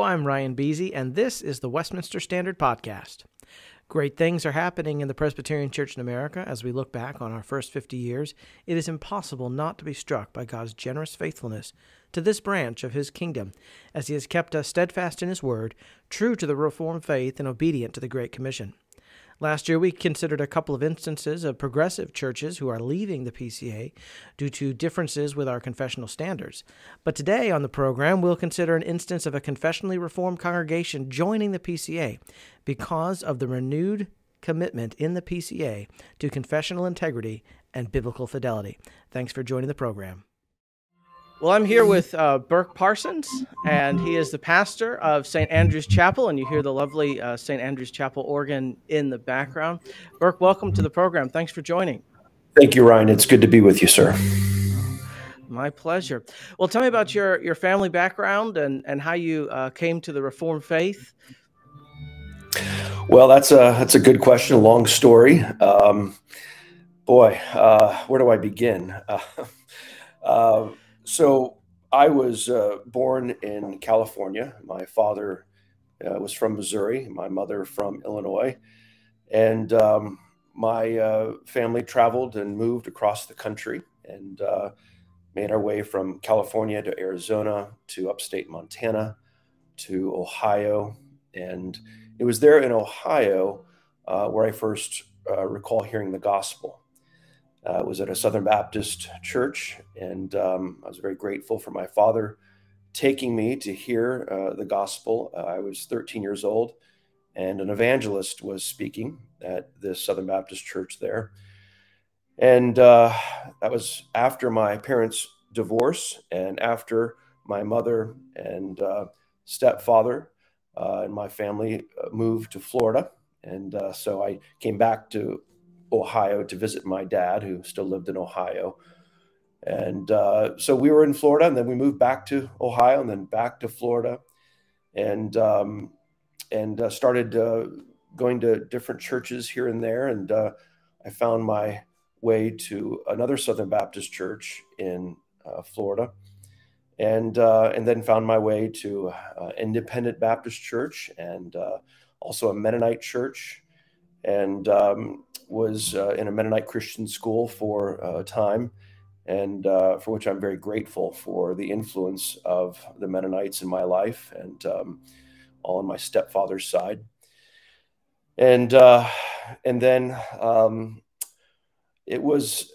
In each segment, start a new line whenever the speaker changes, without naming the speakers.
I'm Ryan Beasy, and this is the Westminster Standard Podcast. Great things are happening in the Presbyterian Church in America. As we look back on our first 50 years, it is impossible not to be struck by God's generous faithfulness to this branch of His kingdom, as He has kept us steadfast in His Word, true to the Reformed faith, and obedient to the Great Commission. Last year, we considered a couple of instances of progressive churches who are leaving the PCA due to differences with our confessional standards. But today on the program, we'll consider an instance of a confessionally reformed congregation joining the PCA because of the renewed commitment in the PCA to confessional integrity and biblical fidelity. Thanks for joining the program. Well, I'm here with Burk Parsons, and he is the pastor of St. Andrew's Chapel, and you hear the lovely St. Andrew's Chapel organ in the background. Burk, welcome to the program. Thanks for joining.
Thank you, Ryan. It's good to be with you, sir.
My pleasure. Well, tell me about your family background and how you came to the Reformed faith.
Well, that's a good question, a long story. Where do I begin? So I was born in California. My father was from Missouri, my mother from Illinois. And my family traveled and moved across the country and made our way from California to Arizona to upstate Montana to Ohio. And it was there in Ohio where I first recall hearing the gospel. It was at a Southern Baptist church, and I was very grateful for my father taking me to hear the gospel. I was 13 years old, and an evangelist was speaking at this Southern Baptist church there. And that was after my parents' divorce and after my mother and stepfather and my family moved to Florida. And so I came back to Ohio to visit my dad, who still lived in Ohio. And so we were in Florida, and then we moved back to Ohio and then back to Florida and started going to different churches here and there. And I found my way to another Southern Baptist church in Florida and then found my way to Independent Baptist Church and also a Mennonite church, and was in a Mennonite Christian school for a time, and for which I'm very grateful for the influence of the Mennonites in my life and all on my stepfather's side. And then it was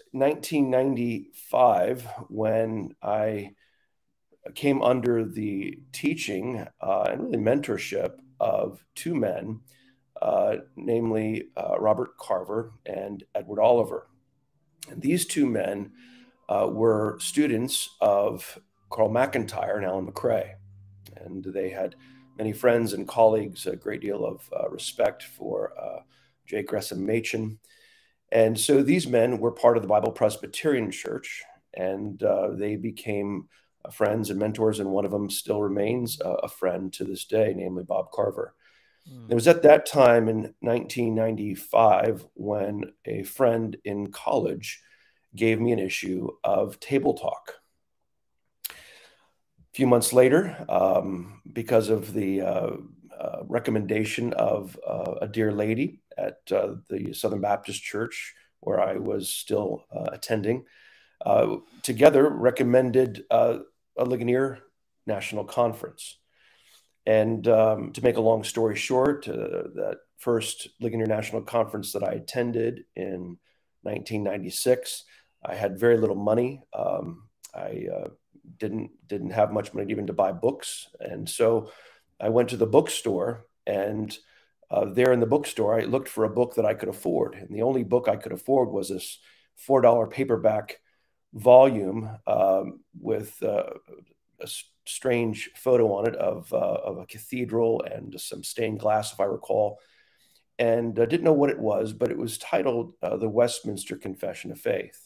1995 when I came under the teaching and really mentorship of two men, namely Robert Carver and Edward Oliver. And these two men were students of Carl McIntyre and Alan McRae. And they had many friends and colleagues, a great deal of respect for J. Gresham Machen. And so these men were part of the Bible Presbyterian Church, and they became friends and mentors, and one of them still remains a friend to this day, namely Bob Carver. It was at that time in 1995 when a friend in college gave me an issue of Table Talk. A few months later, because of the recommendation of a dear lady at the Southern Baptist Church where I was still attending, together recommended a Ligonier National Conference. And to make a long story short, that first Ligonier National Conference that I attended in 1996, I had very little money. I didn't have much money even to buy books. And so I went to the bookstore, and there in the bookstore, I looked for a book that I could afford. And the only book I could afford was this $4 paperback volume with a strange photo on it of a cathedral and some stained glass, if I recall, and I didn't know what it was, but it was titled The Westminster Confession of Faith.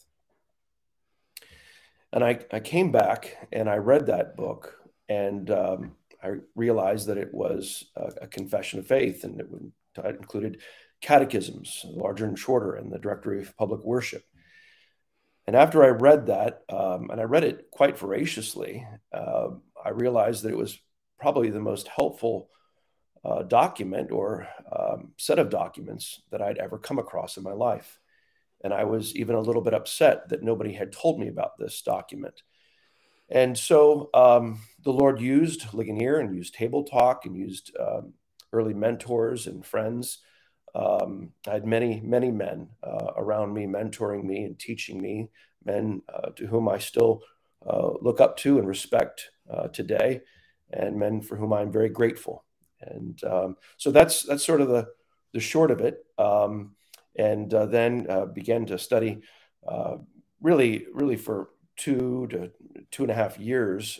And I came back and I read that book, and I realized that it was a confession of faith, and it included catechisms, larger and shorter, and the Directory of Public Worship. And after I read that, and I read it quite voraciously, I realized that it was probably the most helpful document or set of documents that I'd ever come across in my life. And I was even a little bit upset that nobody had told me about this document. And so the Lord used Ligonier and used Table Talk and used early mentors and friends. I had many, many men around me, mentoring me and teaching me, men to whom I still look up to and respect today, and men for whom I'm very grateful. And so that's sort of the short of it. And then began to study really for 2 to 2.5 years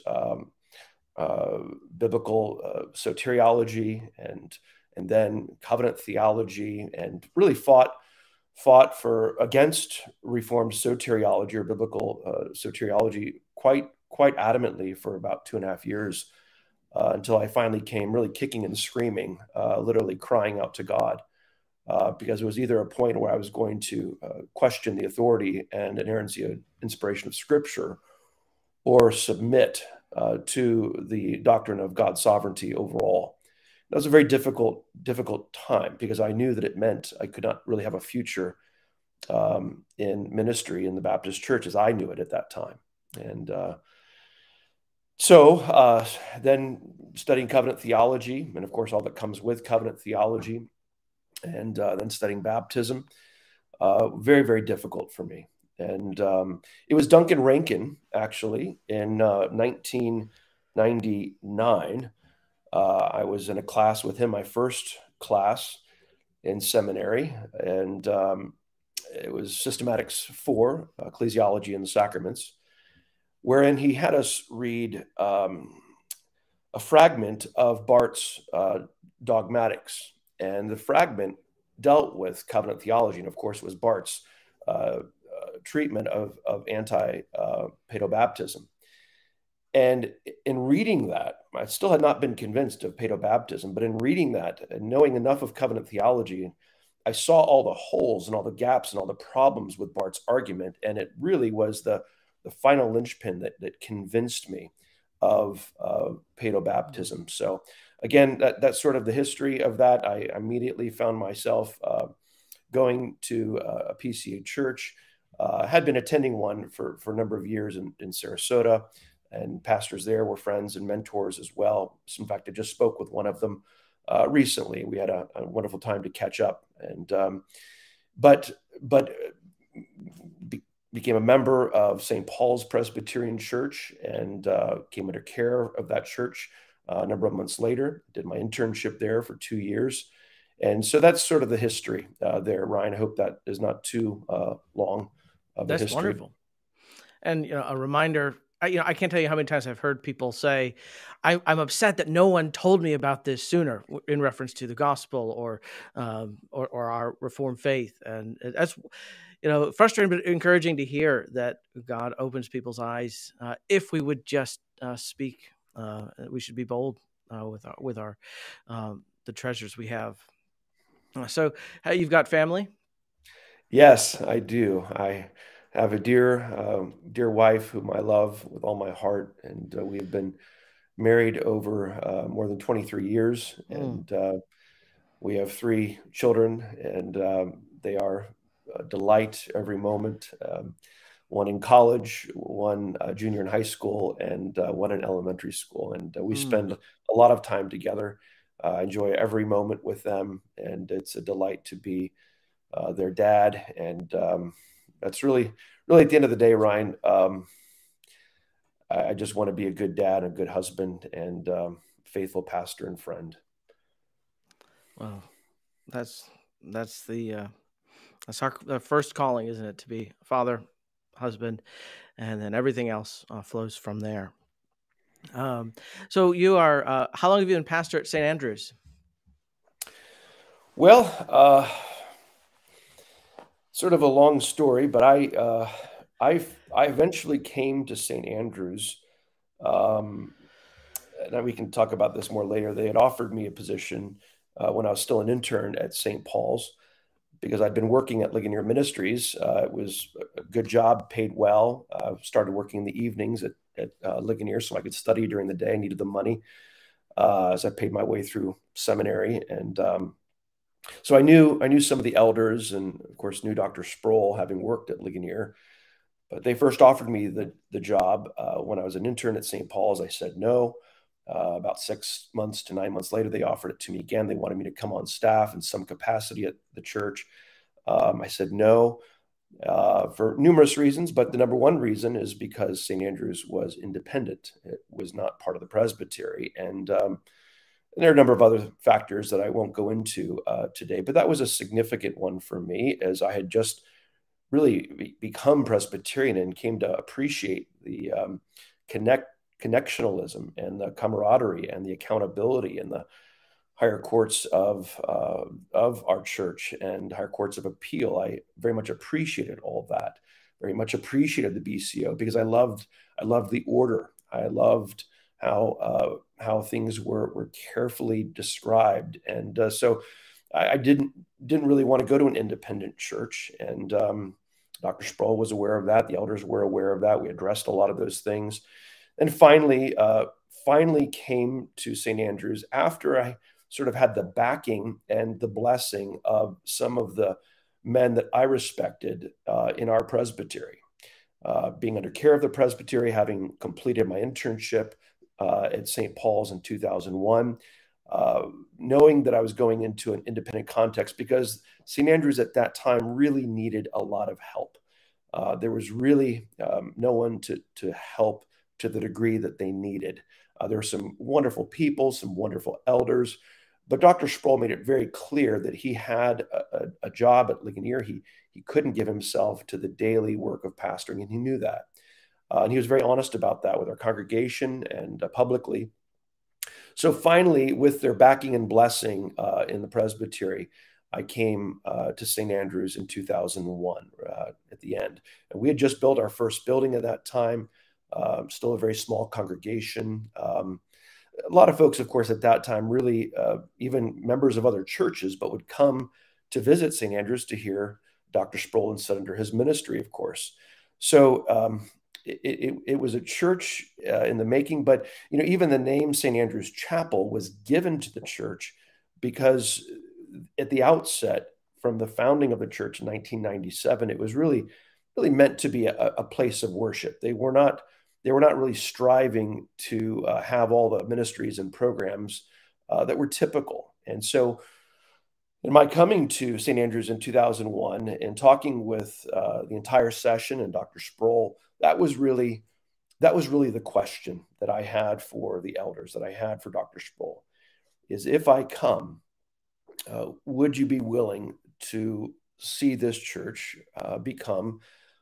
biblical soteriology and then covenant theology, and really fought against Reformed soteriology or biblical soteriology quite adamantly for about 2.5 years until I finally came really kicking and screaming, literally crying out to God. Because it was either a point where I was going to question the authority and inerrancy and inspiration of Scripture, or submit to the doctrine of God's sovereignty overall. That was a very difficult time, because I knew that it meant I could not really have a future in ministry in the Baptist church as I knew it at that time. And so then studying covenant theology, and of course all that comes with covenant theology, and then studying baptism, very, very difficult for me. And it was Duncan Rankin, actually, in 1999. I was in a class with him, my first class in seminary, and it was Systematics 4, Ecclesiology and the Sacraments, wherein he had us read a fragment of Barth's Dogmatics. And the fragment dealt with covenant theology, and of course was Barth's treatment of anti-paedobaptism. And in reading that, I still had not been convinced of paedobaptism, but in reading that and knowing enough of covenant theology, I saw all the holes and all the gaps and all the problems with Barth's argument, and it really was the final linchpin that convinced me of paedobaptism. So again, that's sort of the history of that. I immediately found myself going to a PCA church. Had been attending one for a number of years in Sarasota, and pastors there were friends and mentors as well. So in fact, I just spoke with one of them recently. We had a wonderful time to catch up, and became a member of St. Paul's Presbyterian Church, and came under care of that church a number of months later. Did my internship there for 2 years. And so that's sort of the history there, Ryan. I hope that is not too long of a history.
That's wonderful. And a reminder, I can't tell you how many times I've heard people say, I'm upset that no one told me about this sooner, in reference to the gospel or our Reformed faith. And that's frustrating but encouraging to hear that God opens people's eyes if we would just speak. We should be bold with our the treasures we have. So, you've got family?
Yes, I do. I have a dear wife whom I love with all my heart, and we've been married over more than 23 years, and we have 3 children, and they are a delight every moment. One in college, one junior in high school, and one in elementary school. And we spend a lot of time together. I enjoy every moment with them, and it's a delight to be their dad. And that's really at the end of the day, Ryan, I just want to be a good dad, a good husband, and faithful pastor and friend.
Well, that's our first calling, isn't it? To be a father, husband, and then everything else flows from there. So you are, how long have you been pastor at St. Andrews?
Well, sort of a long story, but I eventually came to St. Andrews, and we can talk about this more later. They had offered me a position when I was still an intern at St. Paul's, because I'd been working at Ligonier Ministries. It was a good job, paid well. Started working in the evenings at Ligonier so I could study during the day. I needed the money. as I paid my way through seminary. And so I knew some of the elders, and of course knew Dr. Sproul, having worked at Ligonier. But they first offered me the job when I was an intern at St. Paul's. I said no. About 6 months to 9 months later, they offered it to me again. They wanted me to come on staff in some capacity at the church. I said no for numerous reasons, but the number one reason is because St. Andrews was independent. It was not part of the presbytery. And there are a number of other factors that I won't go into today, but that was a significant one for me, as I had just really become Presbyterian and came to appreciate the connectionalism and the camaraderie and the accountability and the higher courts of our church and higher courts of appeal. I very much appreciated all of that. Very much appreciated the BCO because I loved the order. I loved how things were carefully described, and so I didn't really want to go to an independent church. And Dr. Sproul was aware of that. The elders were aware of that. We addressed a lot of those things, and finally came to St. Andrews after I sort of had the backing and the blessing of some of the men that I respected in our presbytery. Being under care of the presbytery, having completed my internship at St. Paul's in 2001, knowing that I was going into an independent context, because St. Andrews at that time really needed a lot of help. There was really no one to help to the degree that they needed. There were some wonderful people, some wonderful elders, but Dr. Sproul made it very clear that he had a job at Ligonier. He couldn't give himself to the daily work of pastoring, and he knew that. And he was very honest about that with our congregation and publicly. So finally, with their backing and blessing in the presbytery, I came to St. Andrews in 2001 at the end. And we had just built our first building at that time, still a very small congregation. A lot of folks, of course, at that time, really even members of other churches, but would come to visit St. Andrews to hear Dr. Sproul and sit under his ministry, of course. So it was a church in the making, but even the name St. Andrew's Chapel was given to the church because at the outset, from the founding of the church in 1997, it was really meant to be a place of worship. They were not really striving to have all the ministries and programs that were typical. And so in my coming to St. Andrews in 2001 and talking with the entire session and Dr. Sproul, that was really the question that I had for the elders, that I had for Dr. Sproul, is if I come, would you be willing to see this church become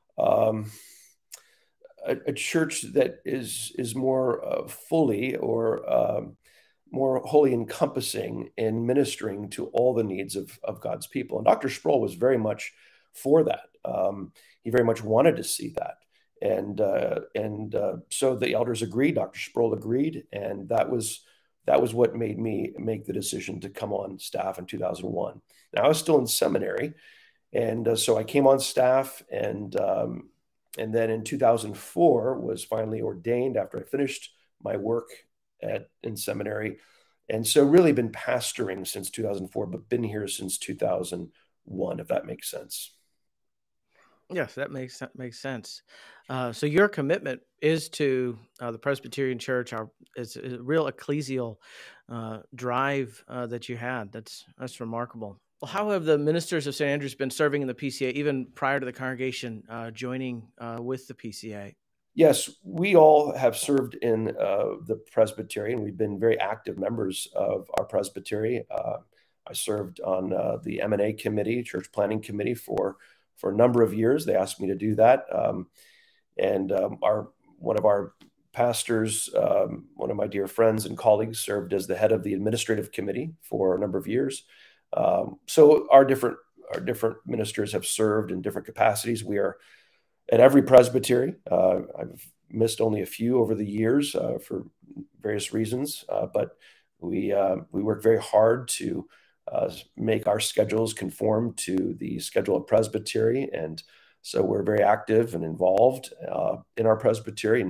a church that is more fully or more wholly encompassing in ministering to all the needs of God's people? And Dr. Sproul was very much for that. He very much wanted to see that. And so the elders agreed, Dr. Sproul agreed, and that was what made me make the decision to come on staff in 2001. Now, I was still in seminary, and so I came on staff, and then in 2004 was finally ordained after I finished my work in seminary. And so really been pastoring since 2004, but been here since 2001, if that makes sense.
Yes, that makes sense. So your commitment is to the Presbyterian Church. It's a real ecclesial drive that you had. That's remarkable. Well, how have the ministers of St. Andrews been serving in the PCA, even prior to the congregation joining with the PCA?
Yes, we all have served in the presbytery, and we've been very active members of our presbytery. I served on the M&A committee, church planning committee for a number of years. They asked me to do that. And one of our pastors, one of my dear friends and colleagues, served as the head of the administrative committee for a number of years. So our different ministers have served in different capacities. We are at every presbytery. I've missed only a few over the years for various reasons, but we work very hard to make our schedules conform to the schedule of presbytery. And so we're very active and involved in our presbytery. And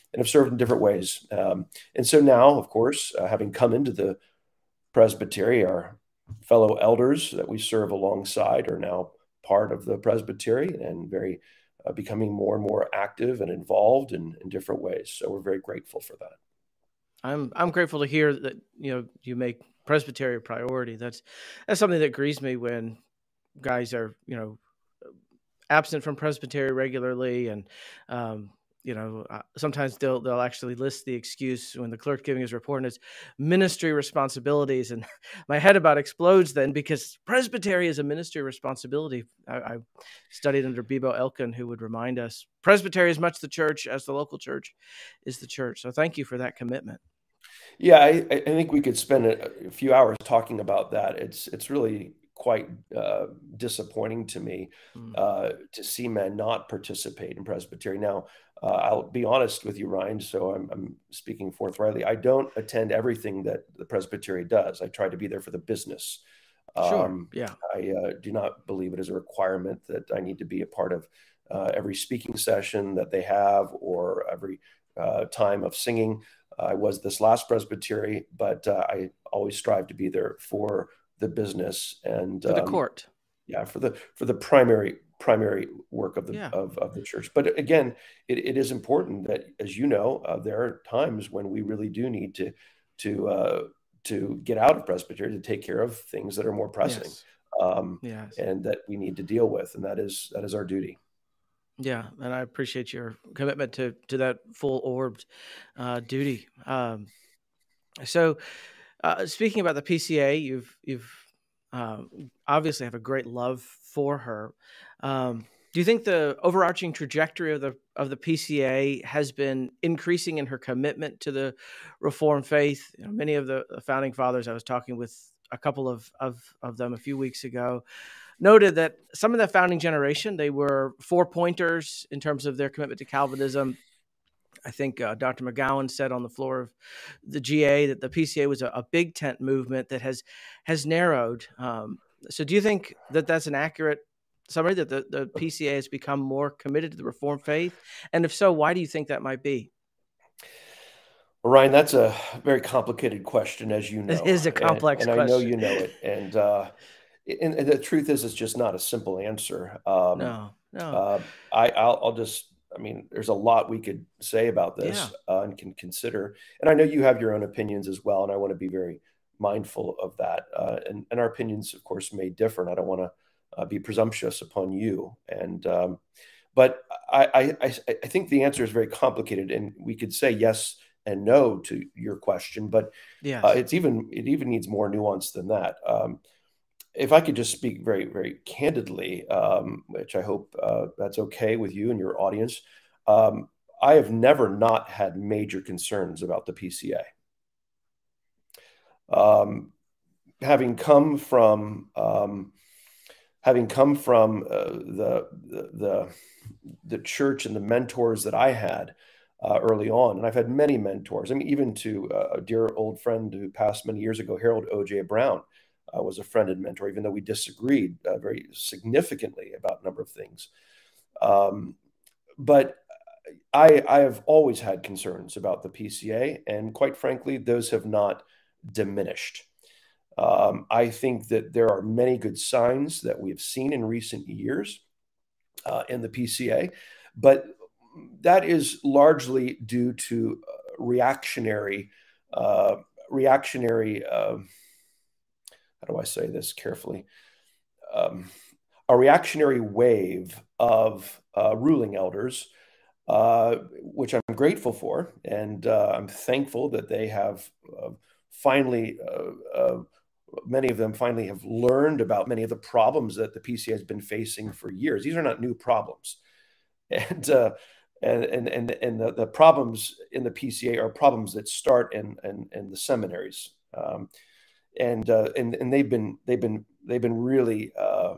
have served in different ways. And so now, of course, having come into the presbytery, our fellow elders that we serve alongside are now part of the presbytery and very becoming more and more active and involved in different ways. So we're very grateful for that.
I'm grateful to hear that you make presbytery a priority. That's something that grieves me when guys are absent from presbytery regularly, and sometimes they'll actually list the excuse when the clerk giving his report and it's ministry responsibilities, and my head about explodes then, because presbytery is a ministry responsibility. I studied under Bebo Elkin, who would remind us presbytery is much the church as the local church is the church. So thank you for that commitment.
Yeah, I think we could spend a few hours talking about that. It's really quite disappointing to me to see men not participate in presbytery. Now, I'll be honest with you, Ryan, so I'm speaking forthrightly. I don't attend everything that the presbytery does. I try to be there for the business.
Sure. Yeah.
I do not believe it is a requirement that I need to be a part of every speaking session that they have or every time of singing. I was this last presbytery, but I always strive to be there for the business and
for the court.
Yeah, for the primary work of the of the church. But again, it is important that, as you know, there are times when we really do need to get out of presbytery to take care of things that are more pressing, and that we need to deal with, and that is our duty.
Yeah, and I appreciate your commitment to that full-orbed duty. So, speaking about the PCA, you've obviously have a great love for her. Do you think the overarching trajectory of the PCA has been increasing in her commitment to the Reformed faith? Many of the founding fathers, I was talking with a couple of them a few weeks ago, noted that some of the founding generation, they were four-pointers in terms of their commitment to Calvinism. I think Dr. McGowan said on the floor of the GA that the PCA was a big tent movement that has narrowed. So do you think that that's an accurate summary, that the PCA has become more committed to the Reformed faith? And if so, why do you think that might be?
Well, Ryan, that's a very complicated question, as you know.
It is a complex
question.
I
know you know it. And the truth is, it's just not a simple answer.
No.
I'll just, there's a lot we could say about this and can consider. And I know you have your own opinions as well, and I want to be very mindful of that. And our opinions, of course, may differ, and I don't want to be presumptuous upon you. And but I think the answer is very complicated, and we could say yes and no to your question, but it even needs more nuance than that. If I could just speak very, very candidly, which I hope that's okay with you and your audience, I have never not had major concerns about the PCA. Having come from the church and the mentors that I had early on, and I've had many mentors. Even to a dear old friend who passed many years ago, Harold O.J. Brown. Was a friend and mentor, even though we disagreed very significantly about a number of things. But I have always had concerns about the PCA, and quite frankly, those have not diminished. I think that there are many good signs that we have seen in recent years in the PCA, but that is largely due to reactionary how do I say this carefully? A reactionary wave of ruling elders, which I'm grateful for, and I'm thankful that they have finally, many of them finally have learned about many of the problems that the PCA has been facing for years. These are not new problems, and the problems in the PCA are problems that start in the seminaries. And they've been really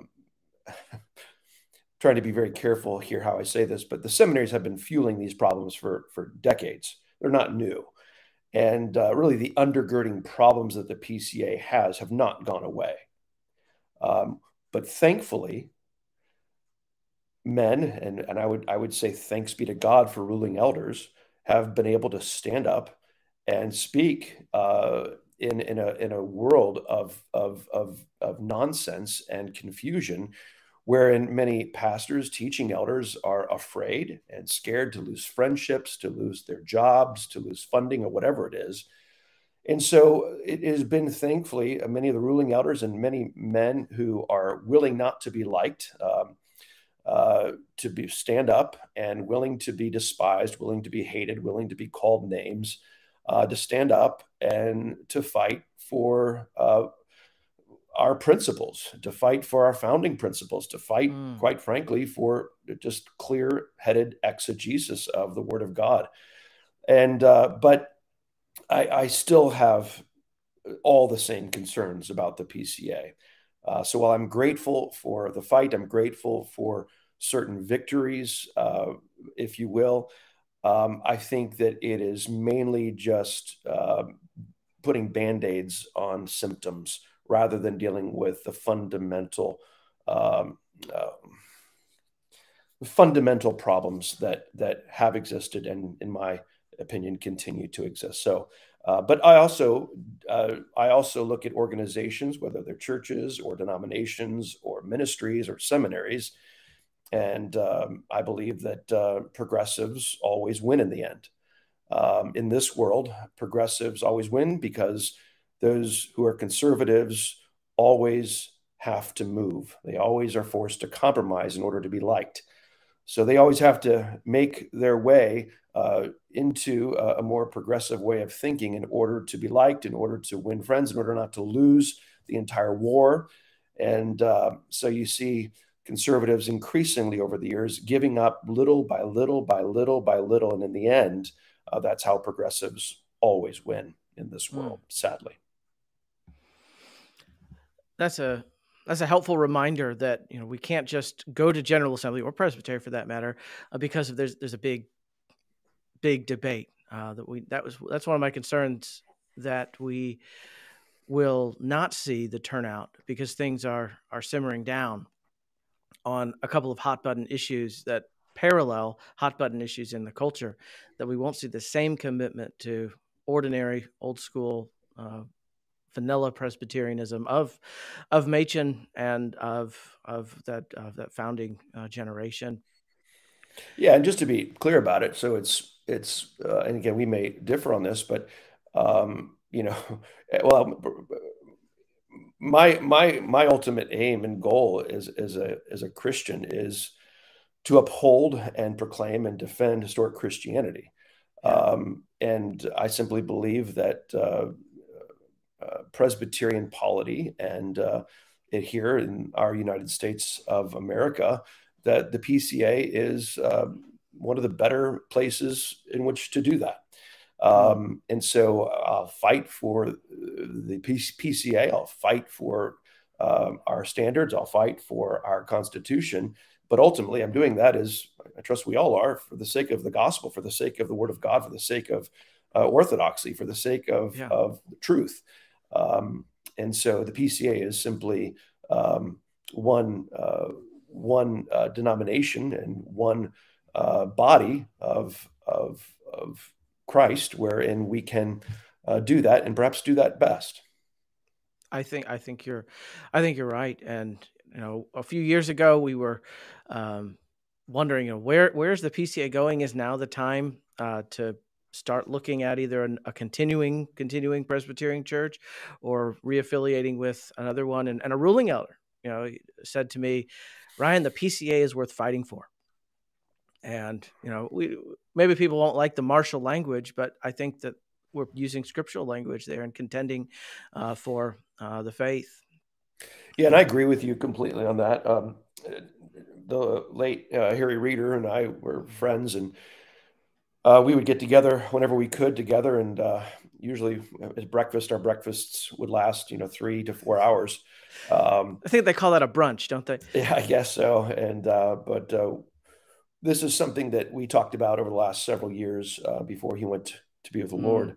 trying to be very careful here how I say this, but the seminaries have been fueling these problems for decades. They're not new, and really the undergirding problems that the PCA has have not gone away. But thankfully, men, and I would say thanks be to God for ruling elders, have been able to stand up and speak in a world of nonsense and confusion, wherein many pastors, teaching elders are afraid and scared to lose friendships, to lose their jobs, to lose funding, or whatever it is. And so it has been, thankfully, many of the ruling elders and many men who are willing not to be liked, to be stand up and willing to be despised, willing to be hated, willing to be called names, to stand up and to fight for our principles, to fight for our founding principles, to fight, quite frankly, for just clear-headed exegesis of the Word of God. And but I still have all the same concerns about the PCA. So while I'm grateful for the fight, I'm grateful for certain victories, if you will. I think that it is mainly just putting Band-Aids on symptoms rather than dealing with the fundamental problems that have existed and, in my opinion, continue to exist. So, but I also look at organizations, whether they're churches or denominations or ministries or seminaries, and I believe that progressives always win in the end. In this world, progressives always win because those who are conservatives always have to move. They always are forced to compromise in order to be liked. So they always have to make their way into a more progressive way of thinking in order to be liked, in order to win friends, in order not to lose the entire war. And so you see conservatives increasingly over the years giving up little by little by little by little. And in the end, that's how progressives always win in this world, sadly.
That's a helpful reminder that, you know, we can't just go to General Assembly or Presbytery for that matter, because there's a big debate that's one of my concerns, that we will not see the turnout because things are simmering down on a couple of hot button issues that parallel hot button issues in the culture, that we won't see the same commitment to ordinary old school vanilla Presbyterianism of Machen and of that founding generation.
Yeah, and just to be clear about it, so it's and again, we may differ on this, but you know, well, my ultimate aim and goal as a Christian is to uphold and proclaim and defend historic Christianity. And I simply believe that Presbyterian polity and here in our United States of America, that the PCA is one of the better places in which to do that. And so I'll fight for the PCA. I'll fight for our standards. I'll fight for our Constitution. But ultimately, I'm doing that, as I trust we all are, for the sake of the gospel, for the sake of the Word of God, for the sake of orthodoxy, for the sake of the truth. And so the PCA is simply one denomination and one body of Christ, wherein we can do that and perhaps do that best.
I think you're right. And you know, a few years ago we were wondering, you know, where's the PCA going? Is now the time to start looking at either a continuing Presbyterian church or reaffiliating with another one? And a ruling elder, you know, said to me, Ryan, the PCA is worth fighting for. And, you know, maybe people won't like the martial language, but I think that we're using scriptural language there and contending for the faith.
Yeah, and I agree with you completely on that. The late Harry Reeder and I were friends, and we would get together whenever we could together, and usually at our breakfasts would last, 3 to 4 hours.
I think they call that a brunch, don't they?
Yeah, I guess so. And but this is something that we talked about over the last several years before he went to be with the Lord.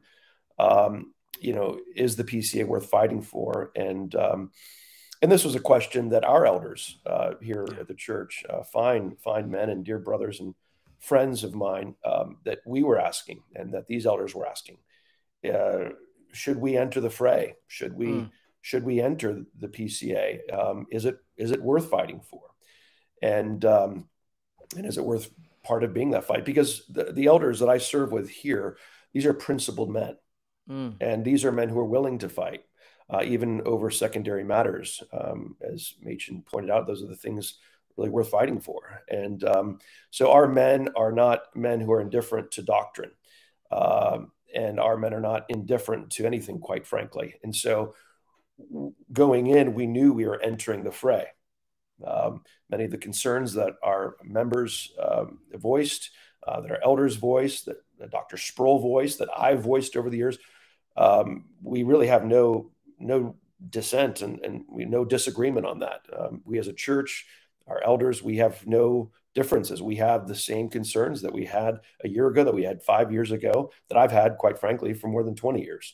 Is the PCA worth fighting for? And this was a question that our elders here at the church, fine men and dear brothers and friends of mine that we were asking, and that these elders were asking, should we enter the fray? Should we enter the PCA? Is it worth fighting for? And is it worth part of being that fight? Because the elders that I serve with here, these are principled men, and these are men who are willing to fight, even over secondary matters. As Machen pointed out, those are the things really worth fighting for. And so our men are not men who are indifferent to doctrine, and our men are not indifferent to anything, quite frankly. And so going in, we knew we were entering the fray. Many of the concerns that our members voiced, that our elders voiced, that Dr. Sproul voiced, that I've voiced over the years, we really have no dissent and no disagreement on that. We as a church, our elders, we have no differences. We have the same concerns that we had a year ago, that we had 5 years ago, that I've had, quite frankly, for more than 20 years.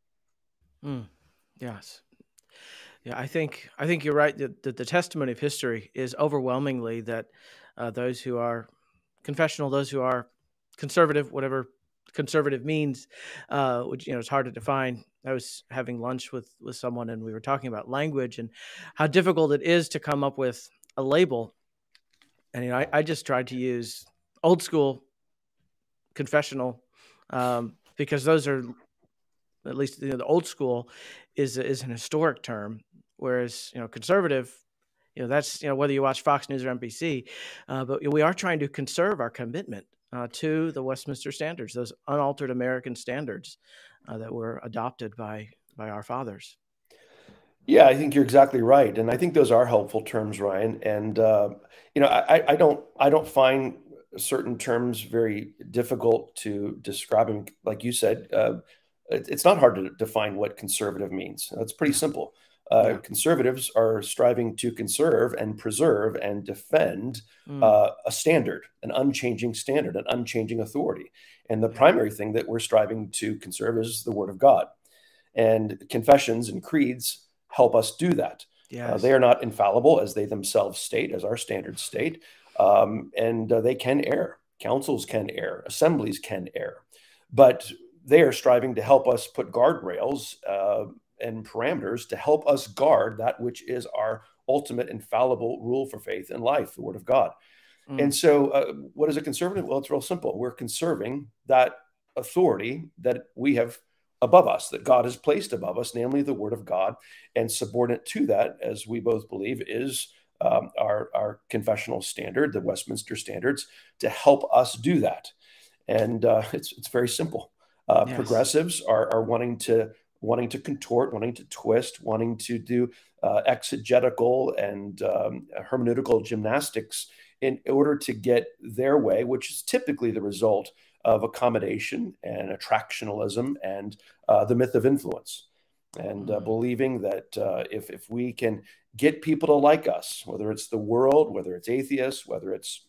Yes. Yeah, I think you're right. The testimony of history is overwhelmingly that those who are confessional, those who are conservative, whatever conservative means, which it's hard to define. I was having lunch with someone, and we were talking about language and how difficult it is to come up with a label. And I just tried to use old school confessional, because those are, at least the old school is an historic term, whereas conservative, that's whether you watch Fox News or NBC, but we are trying to conserve our commitment to the Westminster Standards, those unaltered American standards that were adopted by our fathers.
Yeah, I think you're exactly right, and I think those are helpful terms, Ryan. And I don't find certain terms very difficult to describe. And like you said, it's not hard to define what conservative means. It's pretty simple. Conservatives are striving to conserve and preserve and defend a standard, an unchanging standard, an unchanging authority. And the primary thing that we're striving to conserve is the Word of God. And confessions and creeds help us do that.
Yes.
They are not infallible, as they themselves state, as our standards state, and they can err. Councils can err. Assemblies can err. But they are striving to help us put guardrails and parameters to help us guard that which is our ultimate infallible rule for faith and life, the Word of God. And so what is a conservative? Well, it's real simple. We're conserving that authority that we have above us, that God has placed above us, namely the Word of God, and subordinate to that, as we both believe, is our confessional standard, the Westminster Standards, to help us do that. And it's very simple.
Yes.
Progressives are wanting to contort, wanting to twist, wanting to do exegetical and hermeneutical gymnastics in order to get their way, which is typically the result of accommodation and attractionalism and the myth of influence, and believing that if we can get people to like us, whether it's the world, whether it's atheists, whether it's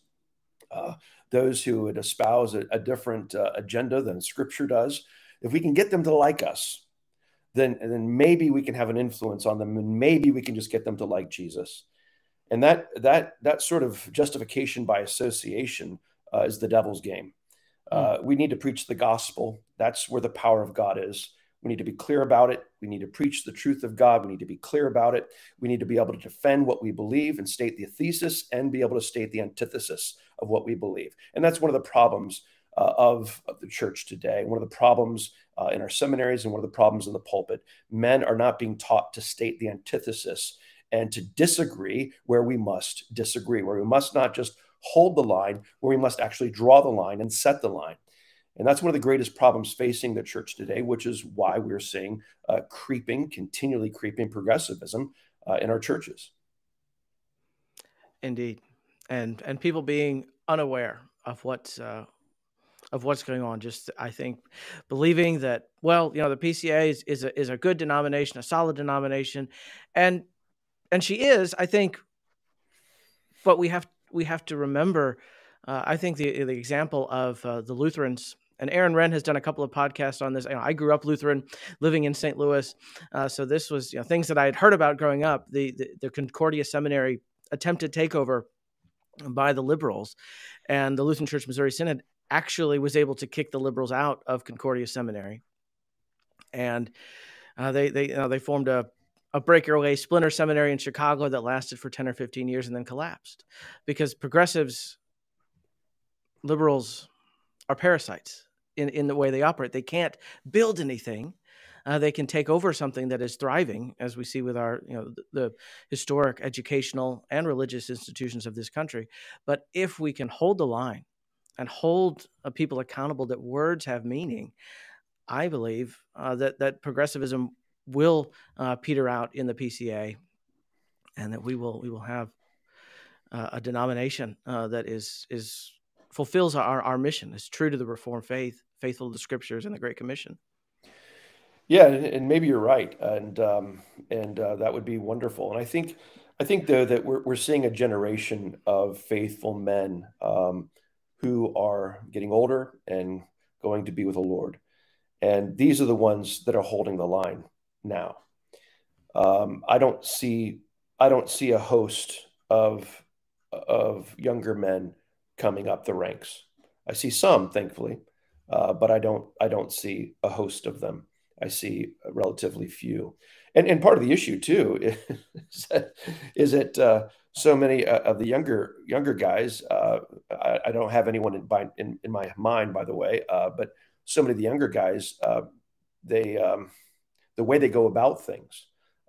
those who would espouse a different agenda than Scripture does, if we can get them to like us, then maybe we can have an influence on them, and maybe we can just get them to like Jesus. And that sort of justification by association is the devil's game. We need to preach the gospel. That's where the power of God is. We need to be clear about it. We need to preach the truth of God. We need to be clear about it. We need to be able to defend what we believe and state the thesis, and be able to state the antithesis of what we believe. And that's one of the problems of the church today. One of the problems in our seminaries, and one of the problems in the pulpit. Men are not being taught to state the antithesis and to disagree where we must disagree, where we must not just hold the line, where we must actually draw the line and set the line. And that's one of the greatest problems facing the church today, which is why we're seeing continually creeping progressivism in our churches.
Indeed. And people being unaware of what's going on. Just, I think, believing that, well, the PCA is a good denomination, a solid denomination. And she is, I think, but we have to remember, I think the example of the Lutherans, and Aaron Wren has done a couple of podcasts on this. I grew up Lutheran, living in St. Louis. So this was things that I had heard about growing up. The Concordia Seminary attempted takeover by the liberals. And the Lutheran Church Missouri Synod actually was able to kick the liberals out of Concordia Seminary. And they formed a breakaway splinter seminary in Chicago that lasted for 10 or 15 years and then collapsed, because progressives, liberals, are parasites in the way they operate. They can't build anything. They can take over something that is thriving, as we see with our, the historic educational and religious institutions of this country. But if we can hold the line and hold people accountable that words have meaning, I believe that progressivism will peter out in the PCA, and that we will have a denomination that is fulfills our mission, is true to the Reformed faith, faithful to the Scriptures and the Great Commission.
Yeah, and maybe you're right, and that would be wonderful. And I think though that we're seeing a generation of faithful men who are getting older and going to be with the Lord, and these are the ones that are holding the line now. I don't see a host of younger men coming up the ranks. I see some, thankfully, but I don't see a host of them. I see relatively few, and part of the issue too is that so many of the younger guys. I don't have anyone in my mind, by the way, but so many of the younger guys, the way they go about things,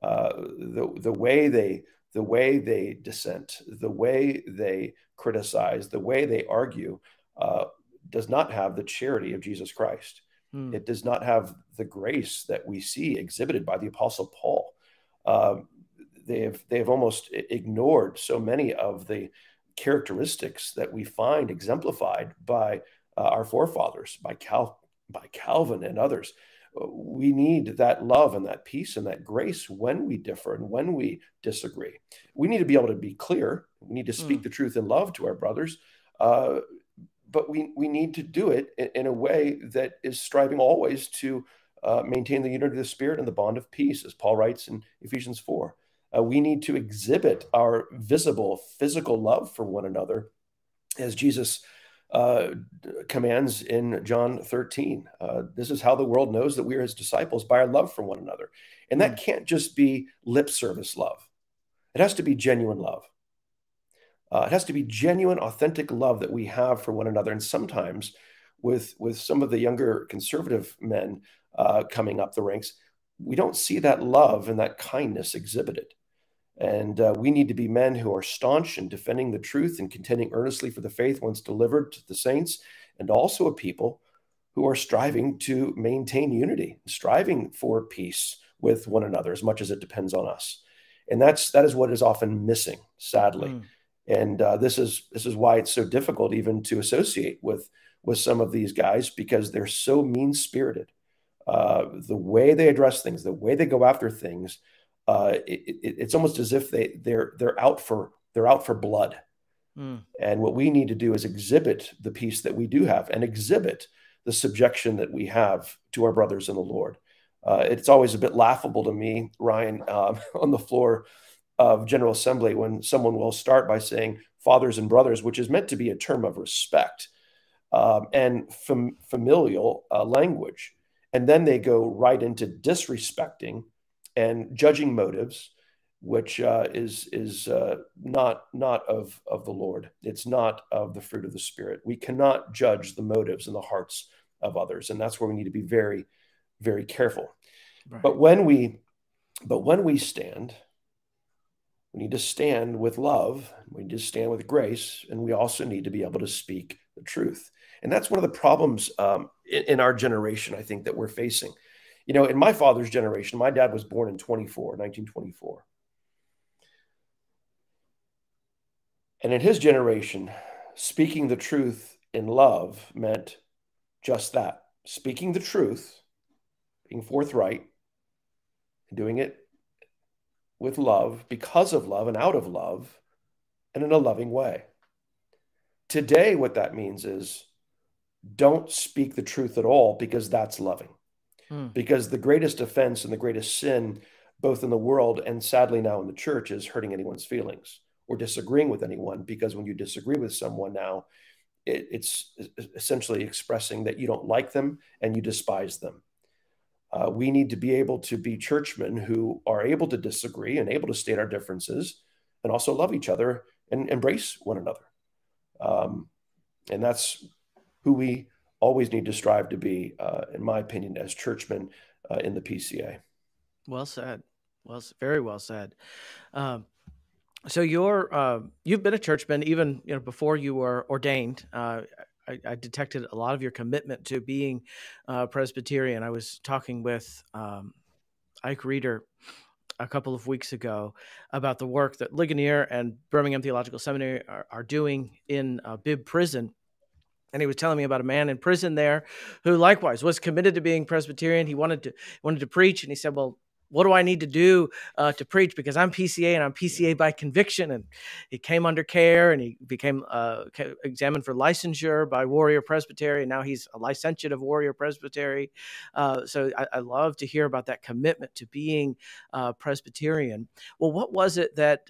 the way they dissent, the way they criticize, the way they argue, does not have the charity of Jesus Christ. It does not have the grace that we see exhibited by the Apostle Paul. They have almost ignored so many of the characteristics that we find exemplified by our forefathers, by Calvin and others. We need that love and that peace and that grace when we differ and when we disagree. We need to be able to be clear. We need to speak the truth in love to our brothers. But we need to do it in a way that is striving always to maintain the unity of the Spirit and the bond of peace, as Paul writes in Ephesians 4. We need to exhibit our visible physical love for one another, as Jesus commands in John 13. This is how the world knows that we are his disciples, by our love for one another. And that can't just be lip service love. It has to be genuine love. It has to be genuine, authentic love that we have for one another. And sometimes with some of the younger conservative men coming up the ranks, we don't see that love and that kindness exhibited. And we need to be men who are staunch in defending the truth and contending earnestly for the faith once delivered to the saints, and also a people who are striving to maintain unity, striving for peace with one another as much as it depends on us. And that is what is often missing, sadly. And this is why it's so difficult even to associate with some of these guys, because they're so mean-spirited. The way they address things, the way they go after things, it's almost as if they're out for blood. And what we need to do is exhibit the peace that we do have, and exhibit the subjection that we have to our brothers in the Lord. It's always a bit laughable to me, Ryan, on the floor of General Assembly, when someone will start by saying fathers and brothers, which is meant to be a term of respect and familial language. And then they go right into disrespecting and judging motives, which is not of the Lord. It's not of the fruit of the Spirit. We cannot judge the motives and the hearts of others. And that's where we need to be very, very careful. Right. But when we stand, we need to stand with love. We need to stand with grace. And we also need to be able to speak the truth. And that's one of the problems in our generation, I think, that we're facing. You know, in my father's generation, my dad was born in 1924. And in his generation, speaking the truth in love meant just that. Speaking the truth, being forthright, and doing it with love, because of love and out of love, and in a loving way. Today, what that means is don't speak the truth at all, because that's loving. Because the greatest offense and the greatest sin, both in the world and sadly now in the church, is hurting anyone's feelings or disagreeing with anyone, because when you disagree with someone now, it's essentially expressing that you don't like them and you despise them. We need to be able to be churchmen who are able to disagree and able to state our differences and also love each other and embrace one another. And that's who we always need to strive to be, in my opinion, as churchmen in the PCA.
Well said. Well, very well said. So you've been a churchman even before you were ordained. I detected a lot of your commitment to being Presbyterian. I was talking with Ike Reeder a couple of weeks ago about the work that Ligonier and Birmingham Theological Seminary are doing in Bibb Prison. And he was telling me about a man in prison there who likewise was committed to being Presbyterian. He wanted to preach, and he said, well, what do I need to do to preach? Because I'm PCA, and I'm PCA by conviction. And he came under care, and he became examined for licensure by Warrior Presbytery, and now he's a licentiate of Warrior Presbytery. So I love to hear about that commitment to being Presbyterian. Well, what was it that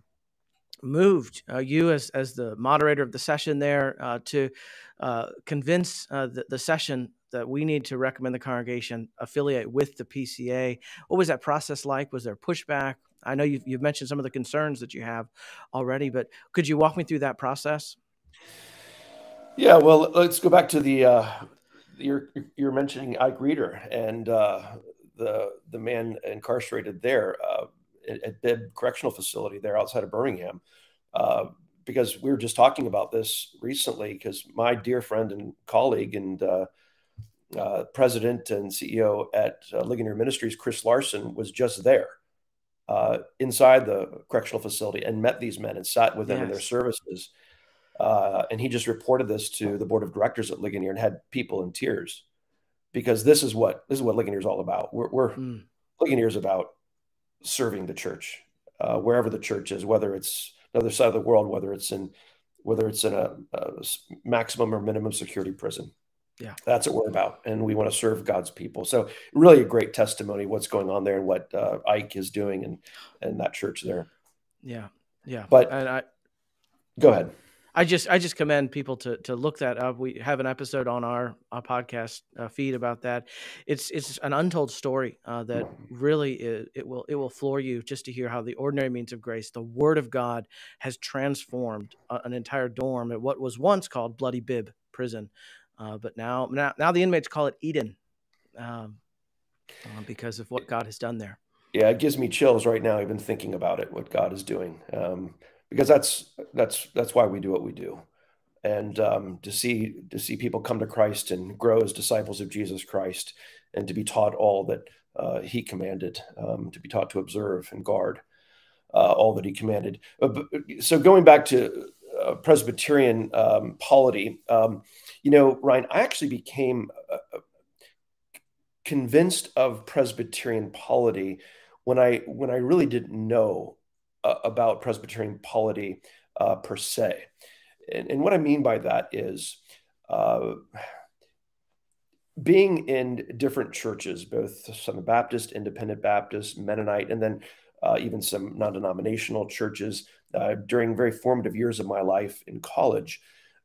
moved you as the moderator of the session there to convince the session that we need to recommend the congregation affiliate with the PCA? What was that process like? Was there pushback? I know you've mentioned some of the concerns that you have already, but could you walk me through that process?
Yeah, well, let's go back to the you're mentioning Ike Reeder and the man incarcerated there at Bibb Correctional Facility there outside of Birmingham. Because we were just talking about this recently, because my dear friend and colleague and president and CEO at Ligonier Ministries, Chris Larson, was just there inside the correctional facility and met these men and sat with them in their services. And he just reported this to the board of directors at Ligonier and had people in tears, because this is what Ligonier is all about. Ligonier is about serving the church, wherever the church is, whether it's the other side of the world, whether it's in a maximum or minimum security prison. Yeah, that's what we're about, and we want to serve God's people. So, really, a great testimony of what's going on there and what Ike is doing and that church there. Yeah. But go ahead.
I just commend people to look that up. We have an episode on our podcast feed about that. It's an untold story that really it will floor you just to hear how the ordinary means of grace, the Word of God, has transformed an entire dorm at what was once called Bloody Bibb Prison, but now the inmates call it Eden because of what God has done there.
Yeah, it gives me chills right now, even thinking about it, what God is doing. Because that's why we do what we do, and to see people come to Christ and grow as disciples of Jesus Christ, and to be taught all that He commanded, to be taught to observe and guard all that He commanded. So going back to Presbyterian polity, Ryan, I actually became convinced of Presbyterian polity when I really didn't know about Presbyterian polity per se. And what I mean by that is being in different churches, both Southern Baptist, Independent Baptist, Mennonite, and then even some non-denominational churches during very formative years of my life in college.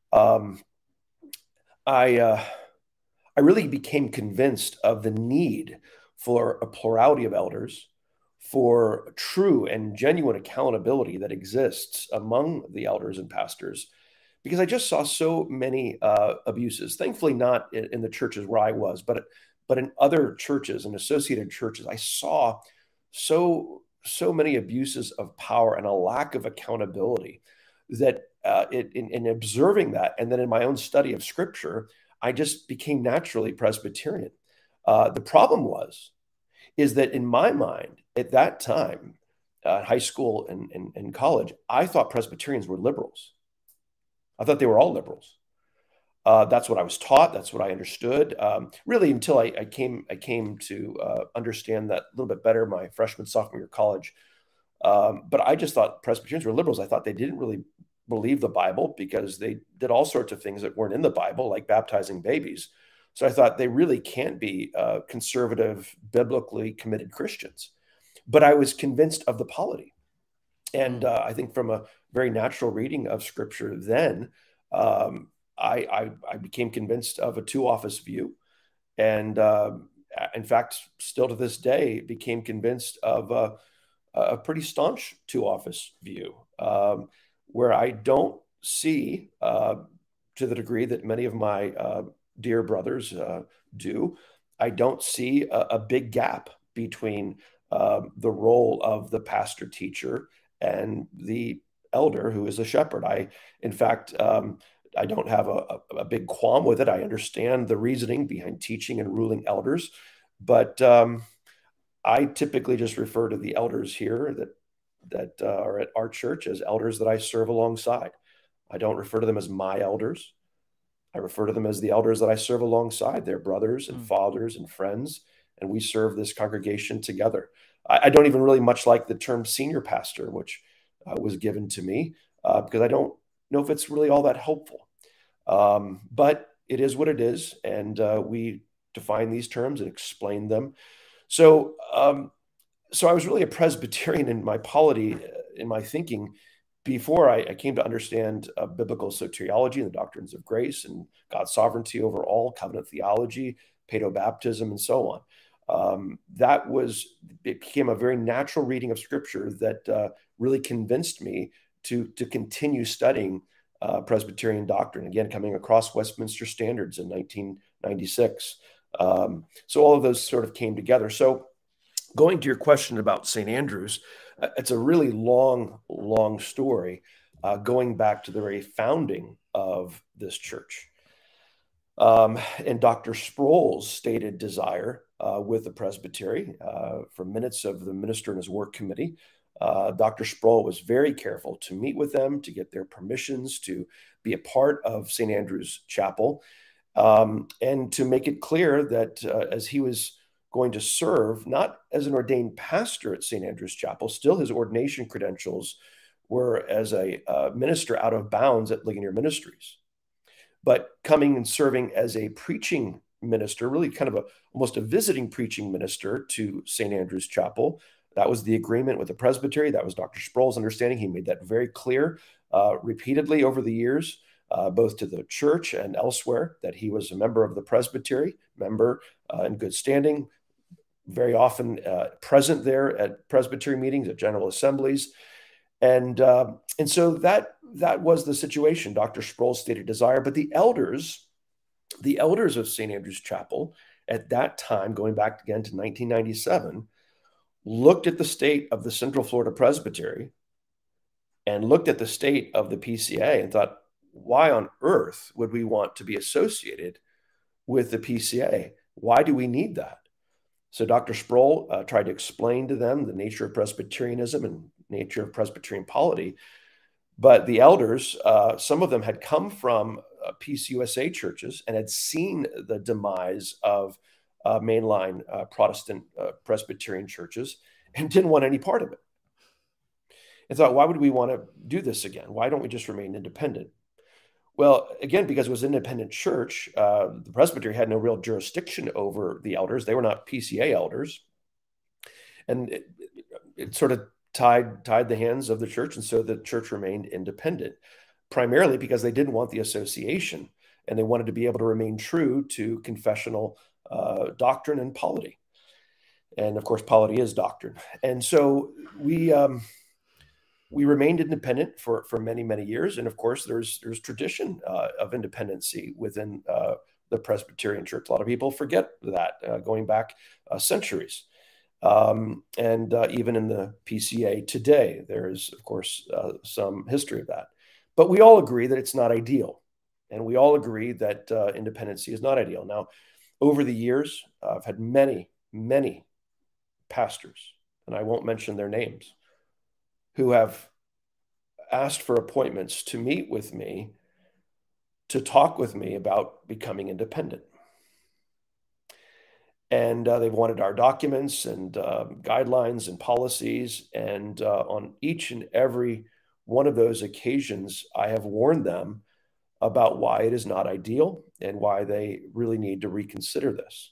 I really became convinced of the need for a plurality of elders, for true and genuine accountability that exists among the elders and pastors, because I just saw so many abuses. Thankfully, not in the churches where I was, but in other churches and associated churches, I saw so many abuses of power and a lack of accountability that in observing that, and then in my own study of Scripture, I just became naturally Presbyterian. The problem is that in my mind at that time, high school and college, I thought Presbyterians were liberals. I thought they were all liberals. That's what I was taught. That's what I understood. Really, until I came to understand that a little bit better my freshman, sophomore year of college. But I just thought Presbyterians were liberals. I thought they didn't really believe the Bible because they did all sorts of things that weren't in the Bible, like baptizing babies. So I thought they really can't be conservative, biblically committed Christians. But I was convinced of the polity. And I think from a very natural reading of Scripture then, um, I became convinced of a two-office view. And in fact, still to this day, became convinced of a pretty staunch two-office view, where I don't see, to the degree that many of my dear brothers do, I don't see a big gap between the role of the pastor teacher and the elder who is a shepherd. In fact, I don't have a big qualm with it. I understand the reasoning behind teaching and ruling elders, but I typically just refer to the elders here that are at our church as elders that I serve alongside. I don't refer to them as my elders. I refer to them as the elders that I serve alongside, their brothers and fathers and friends, and we serve this congregation together. I don't even really much like the term senior pastor, which was given to me, because I don't know if it's really all that helpful. But it is what it is, and we define these terms and explain them. So, so I was really a Presbyterian in my polity, in my thinking, before I came to understand biblical soteriology and the doctrines of grace and God's sovereignty over all, covenant theology, paedobaptism, and so on. It became a very natural reading of Scripture that really convinced me to continue studying Presbyterian doctrine, again, coming across Westminster Standards in 1996. So all of those sort of came together. So going to your question about St. Andrews, it's a really long, long story going back to the very founding of this church. And Dr. Sproul's stated desire with the presbytery, from minutes of the minister and his work committee, Dr. Sproul was very careful to meet with them, to get their permissions to be a part of St. Andrew's Chapel, and to make it clear that as he was going to serve, not as an ordained pastor at St. Andrew's Chapel, still his ordination credentials were as a minister out of bounds at Ligonier Ministries, but coming and serving as a preaching minister, really kind of almost a visiting preaching minister to St. Andrew's Chapel. That was the agreement with the presbytery. That was Dr. Sproul's understanding. He made that very clear repeatedly over the years, both to the church and elsewhere, that he was a member of the presbytery, member in good standing, very often present there at presbytery meetings, at general assemblies. And so that was the situation. Dr. Sproul stated desire, but the elders of St. Andrew's Chapel at that time, going back again to 1997, looked at the state of the Central Florida Presbytery and looked at the state of the PCA and thought, why on earth would we want to be associated with the PCA? Why do we need that? So Dr. Sproul tried to explain to them the nature of Presbyterianism and nature of Presbyterian polity. But the elders, some of them had come from PCUSA churches and had seen the demise of mainline Protestant Presbyterian churches and didn't want any part of it. And thought, why would we want to do this again? Why don't we just remain independent? Well, again, because it was an independent church, the presbytery had no real jurisdiction over the elders. They were not PCA elders. And it sort of tied the hands of the church. And so the church remained independent, primarily because they didn't want the association and they wanted to be able to remain true to confessional doctrine and polity. And of course, polity is doctrine. And so we remained independent for many, many years. And of course, there's tradition of independency within the Presbyterian Church. A lot of people forget that going back centuries. And even in the PCA today, there is, of course, some history of that. But we all agree that it's not ideal. And we all agree that independency is not ideal. Now, over the years, I've had many, many pastors, and I won't mention their names, who have asked for appointments to meet with me, to talk with me about becoming independent. And they've wanted our documents and guidelines and policies. And on each and every one of those occasions, I have warned them about why it is not ideal and why they really need to reconsider this.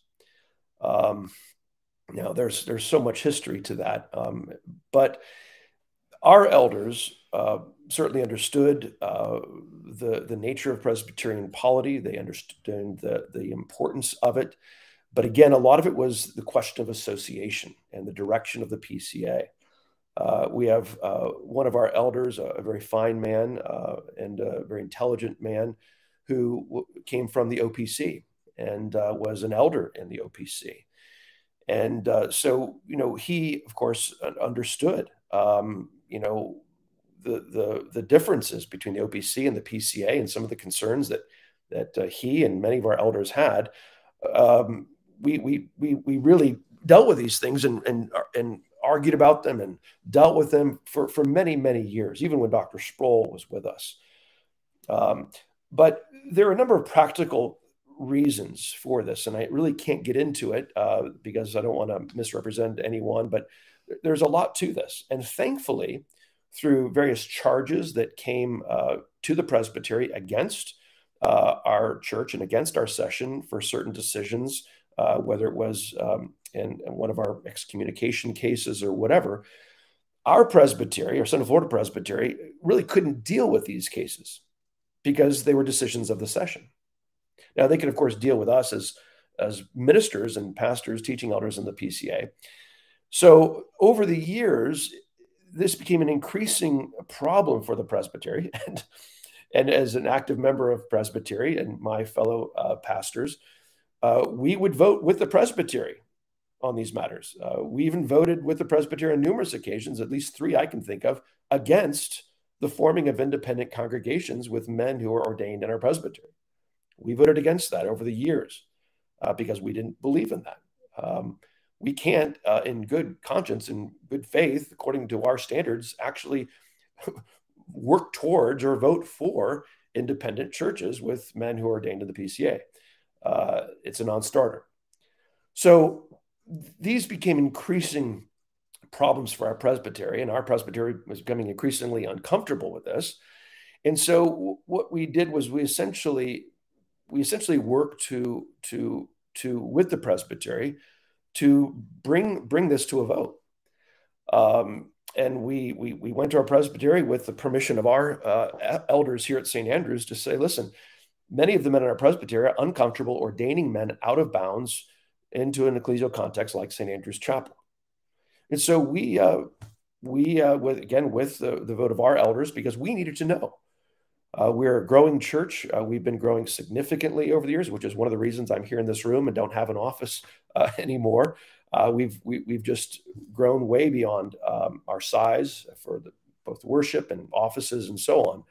Now, there's so much history to that, but Our elders certainly understood the nature of Presbyterian polity. They understood the importance of it. But again, a lot of it was the question of association and the direction of the PCA. We have one of our elders, a very fine man and a very intelligent man who came from the OPC and was an elder in the OPC. And so, he, of course, understood, the differences between the OPC and the PCA and some of the concerns that he and many of our elders had. We really dealt with these things and argued about them and dealt with them for many, many years, even when Dr. Sproul was with us. But there are a number of practical reasons for this, and I really can't get into it because I don't want to misrepresent anyone, but there's a lot to this. And thankfully, through various charges that came to the presbytery against our church and against our session for certain decisions, whether it was in one of our excommunication cases or whatever, our presbytery, our Central Florida Presbytery, really couldn't deal with these cases because they were decisions of the session. Now, they could, of course, deal with us as ministers and pastors, teaching elders in the PCA. So over the years, this became an increasing problem for the presbytery. And as an active member of presbytery and my fellow pastors, we would vote with the presbytery on these matters. We even voted with the presbytery on numerous occasions, at least 3 I can think of, against the forming of independent congregations with men who are ordained in our presbytery. We voted against that over the years because we didn't believe in that. We can't, in good conscience and good faith, according to our standards, actually work towards or vote for independent churches with men who are ordained in the PCA. It's a non-starter. So these became increasing problems for our presbytery, and our presbytery was becoming increasingly uncomfortable with this. And so what we did was we essentially worked to with the presbytery to bring this to a vote. And we went to our presbytery with the permission of our elders here at St. Andrews to say, listen, many of the men in our presbytery are uncomfortable ordaining men out of bounds into an ecclesial context like St. Andrew's Chapel. And so we with the vote of our elders, because we needed to know. We're a growing church. We've been growing significantly over the years, which is one of the reasons I'm here in this room and don't have an office anymore. We've just grown way beyond our size for both worship and offices and so on.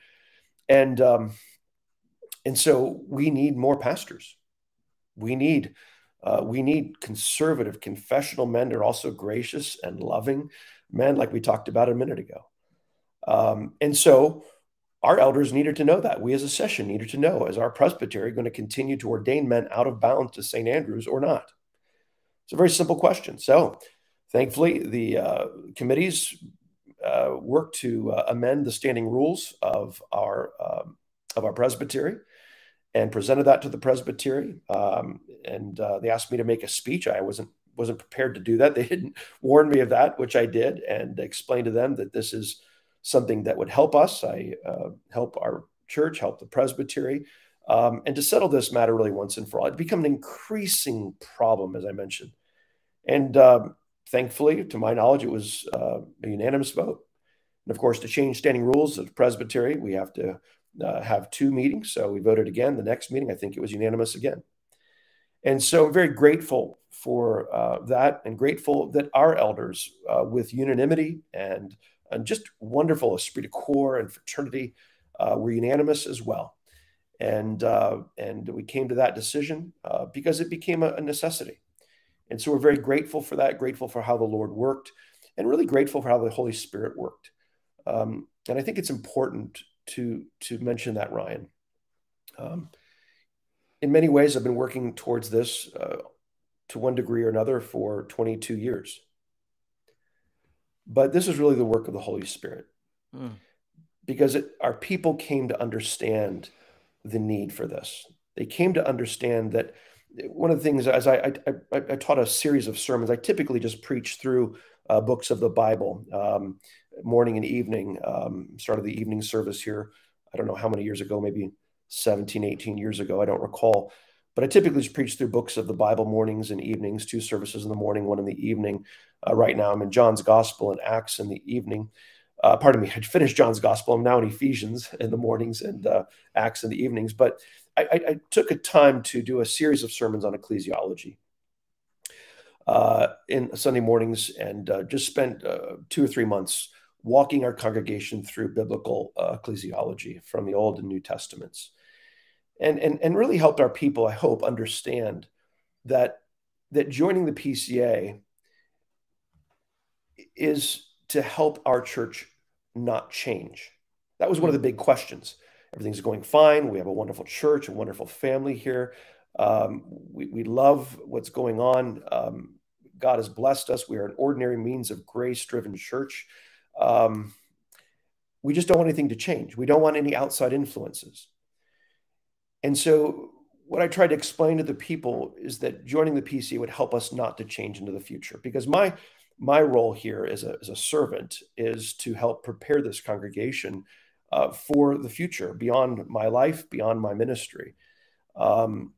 And so we need more pastors. We need conservative, confessional men that are also gracious and loving men, like we talked about a minute ago. And so our elders needed to know that. We as a session needed to know, is our presbytery going to continue to ordain men out of bounds to St. Andrews or not? It's a very simple question. So thankfully, the committees worked to amend the standing rules of our presbytery and presented that to the presbytery. And they asked me to make a speech. I wasn't prepared to do that. They didn't warn me of that, which I did, and explained to them that this is something that would help us. I help our church, help the presbytery, and to settle this matter really once and for all. It became an increasing problem, as I mentioned. And thankfully, to my knowledge, it was a unanimous vote. And of course, to change standing rules of the presbytery, we have to have 2 meetings. So we voted again. The next meeting, I think it was unanimous again. And so I'm very grateful for that, and grateful that our elders, with unanimity and just wonderful esprit de corps and fraternity, were unanimous as well. And we came to that decision because it became a necessity. And so we're very grateful for that, grateful for how the Lord worked, and really grateful for how the Holy Spirit worked. And I think it's important to mention that, Ryan. In many ways, I've been working towards this to one degree or another for 22 years. But this is really the work of the Holy Spirit, because our people came to understand the need for this. They came to understand that one of the things, as I taught a series of sermons, I typically just preach through books of the Bible, morning and evening. Started the evening service here, I don't know how many years ago, maybe 17, 18 years ago. I don't recall. But I typically just preach through books of the Bible mornings and evenings, 2 services in the morning, 1 in the evening. Right now I'm in John's Gospel and Acts in the evening. Pardon me, I finished John's Gospel. I'm now in Ephesians in the mornings and Acts in the evenings. But I took a time to do a series of sermons on ecclesiology in Sunday mornings, and just spent 2 or 3 months walking our congregation through biblical ecclesiology from the Old and New Testaments. And really helped our people, I hope, understand that joining the PCA is to help our church not change. That was one of the big questions. Everything's going fine. We have a wonderful church, a wonderful family here. We love what's going on. God has blessed us. We are an ordinary means of grace-driven church. We just don't want anything to change. We don't want any outside influences. And so what I tried to explain to the people is that joining the PCA would help us not to change into the future, because my role here as a servant is to help prepare this congregation for the future, beyond my life, beyond my ministry. And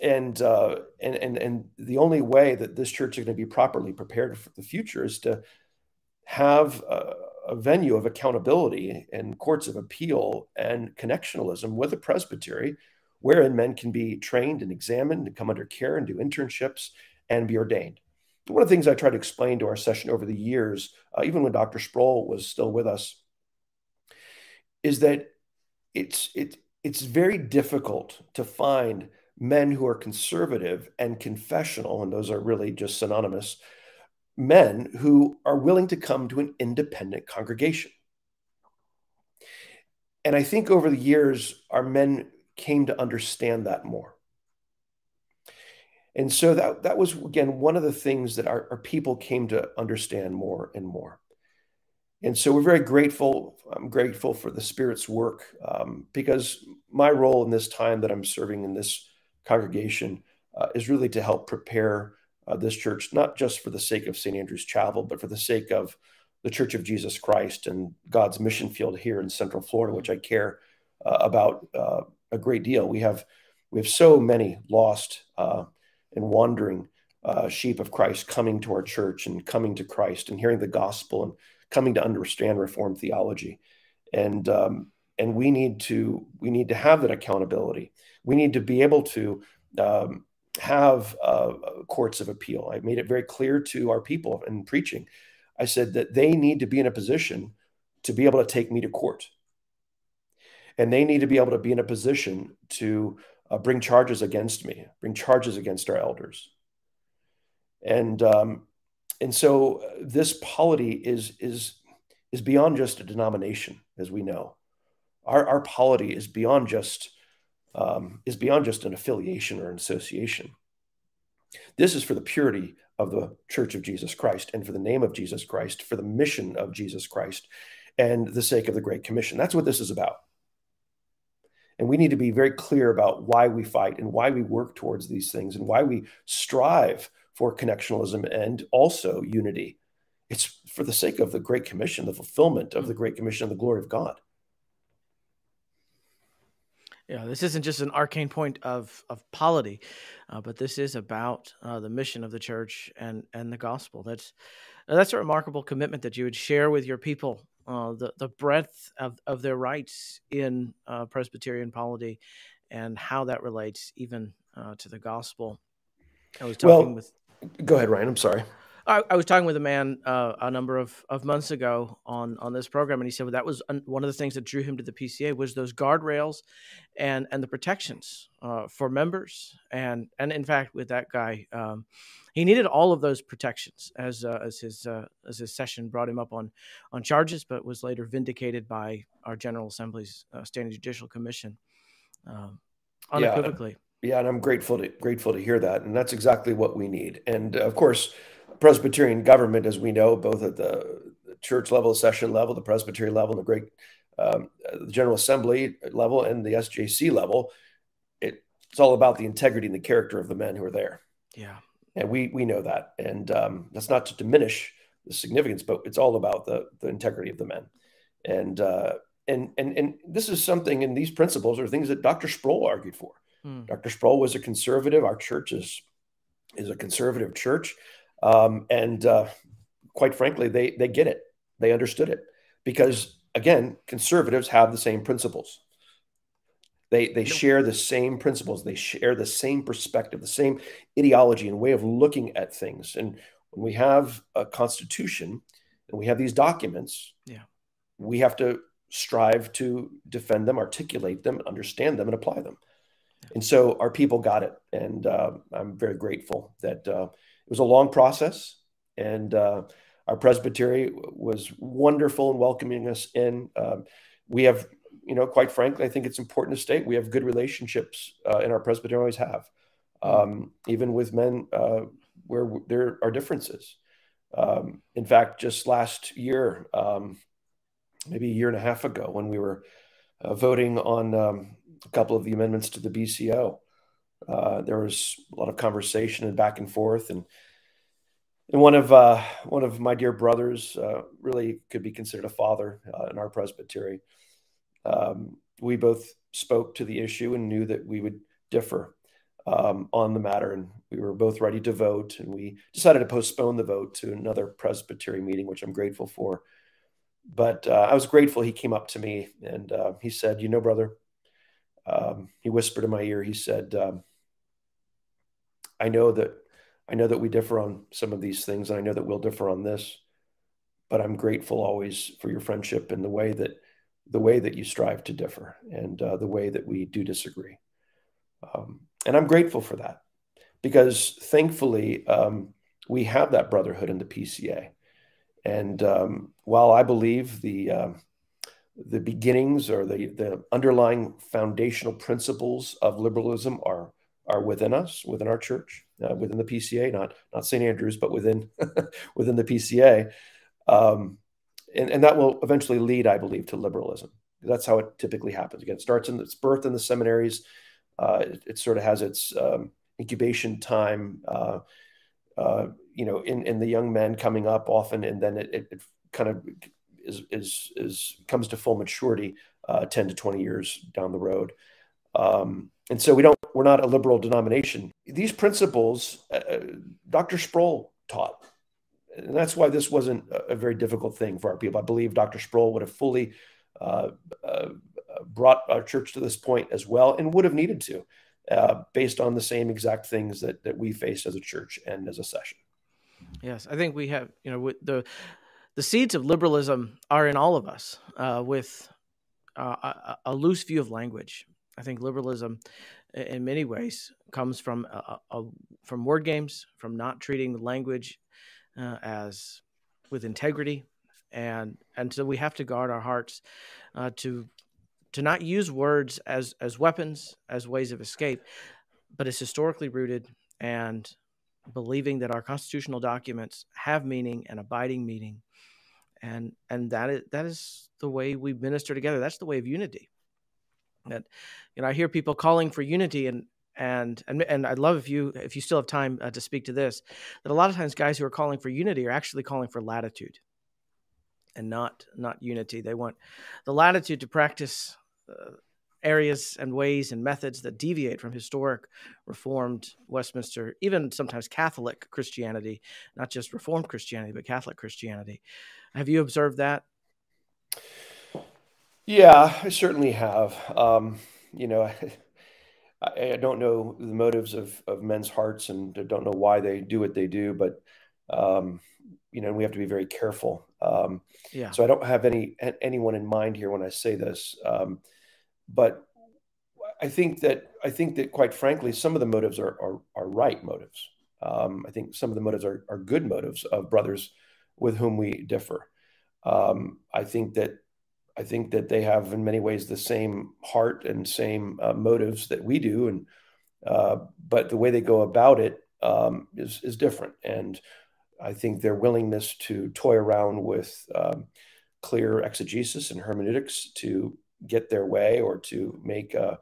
the only way that this church is going to be properly prepared for the future is to have a venue of accountability and courts of appeal and connectionalism with a presbytery, wherein men can be trained and examined and come under care and do internships and be ordained. One of the things I tried to explain to our session over the years, even when Dr. Sproul was still with us, is that it's very difficult to find men who are conservative and confessional, and those are really just synonymous, men who are willing to come to an independent congregation. And I think over the years, our men came to understand that more. And so that was, again, one of the things that our people came to understand more and more. And so we're very grateful. I'm grateful for the Spirit's work, because my role in this time that I'm serving in this congregation is really to help prepare this church, not just for the sake of St. Andrew's Chapel, but for the sake of the Church of Jesus Christ and God's mission field here in Central Florida, which I care about a great deal. We have so many lost and wandering sheep of Christ coming to our church and coming to Christ and hearing the gospel and coming to understand Reformed theology. And we need to have that accountability. We need to be able to have courts of appeal. I made it very clear to our people in preaching. I said that they need to be in a position to be able to take me to court. And they need to be able to be in a position to bring charges against me, bring charges against our elders. And so this polity is beyond just a denomination, as we know. Our polity is beyond just an affiliation or an association. This is for the purity of the Church of Jesus Christ and for the name of Jesus Christ, for the mission of Jesus Christ and the sake of the Great Commission. That's what this is about. And we need to be very clear about why we fight and why we work towards these things and why we strive for connectionalism and also unity. It's for the sake of the Great Commission, the fulfillment of the Great Commission and the glory of God.
Yeah, this isn't just an arcane point of polity, but this is about the mission of the church and the gospel. That's a remarkable commitment that you would share with your people, the breadth of their rights in Presbyterian polity and how that relates even to the gospel. I was talking
Go ahead, Ryan. I'm sorry.
I was talking with a man a number of months ago on this program, and he said that was one of the things that drew him to the PCA was those guardrails and the protections for members. And in fact, with that guy, he needed all of those protections as his session brought him up on charges, but was later vindicated by our General Assembly's Standing Judicial Commission unequivocally.
Yeah, and I'm grateful to hear that, and that's exactly what we need. And of course, Presbyterian government, as we know, both at the church level, the session level, the Presbyterian level, and the General Assembly level, and the SJC level, it's all about the integrity and the character of the men who are there.
Yeah,
and we know that, and that's not to diminish the significance, but it's all about the integrity of the men. And this is something, and these principles are things that Dr. Sproul argued for. Dr. Sproul was a conservative. Our church is a conservative church. And quite frankly, they get it. They understood it because, again, conservatives have the same principles. They share the same principles. They share the same perspective, the same ideology and way of looking at things. And when we have a constitution and we have these documents, we have to strive to defend them, articulate them, understand them, and apply them. And so our people got it. And I'm very grateful that it was a long process. And our presbytery was wonderful in welcoming us in. We have, quite frankly, I think it's important to state we have good relationships in our presbytery, always have, even with men where there are differences. In fact, just last year, maybe a year and a half ago, when we were voting on a couple of the amendments to the BCO, there was a lot of conversation and back and forth. And one of my dear brothers, really could be considered a father in our presbytery. We both spoke to the issue and knew that we would differ on the matter, and we were both ready to vote. And we decided to postpone the vote to another presbytery meeting, which I'm grateful for. But I was grateful he came up to me and he said, brother, he whispered in my ear, he said, I know that we differ on some of these things, and I know that we'll differ on this, but I'm grateful always for your friendship and the way that you strive to differ, and the way that we do disagree. And I'm grateful for that, because thankfully we have that brotherhood in the PCA. And while I believe the beginnings or the underlying foundational principles of liberalism are within us, within our church, within the PCA, not St. Andrews, but within within the PCA, and that will eventually lead, I believe, to liberalism. That's how it typically happens. Again, it starts in its birth in the seminaries. It sort of has its incubation time, in the young men coming up often, and then it kind of comes to full maturity 10 to 20 years down the road. And so we're not a liberal denomination. These principles, Dr. Sproul taught, and that's why this wasn't a very difficult thing for our people. I believe Dr. Sproul would have fully brought our church to this point as well, and would have needed to, based on the same exact things that we face as a church and as a session.
Yes, I think we have, with the seeds of liberalism are in all of us, with a loose view of language. I think liberalism, in many ways, comes from word games, from not treating the language as with integrity, and so we have to guard our hearts to not use words as weapons, as ways of escape, but as historically rooted, and believing that our constitutional documents have meaning and abiding meaning, and that is the way we minister together. That's the way of unity. That I hear people calling for unity, and I'd love if you still have time to speak to this, that a lot of times guys who are calling for unity are actually calling for latitude, and not unity. They want the latitude to practice areas and ways and methods that deviate from historic Reformed Westminster, even sometimes Catholic Christianity, not just Reformed Christianity, but Catholic Christianity. Have you observed that?
Yeah, I certainly have. I don't know the motives of men's hearts, and don't know why they do what they do, but we have to be very careful. So I don't have anyone in mind here when I say this, but I think that quite frankly, some of the motives are right motives. I think some of the motives are good motives of brothers with whom we differ. I think that they have in many ways the same heart and same motives that we do, and but the way they go about it is different. And I think their willingness to toy around with clear exegesis and hermeneutics to get their way, or to make a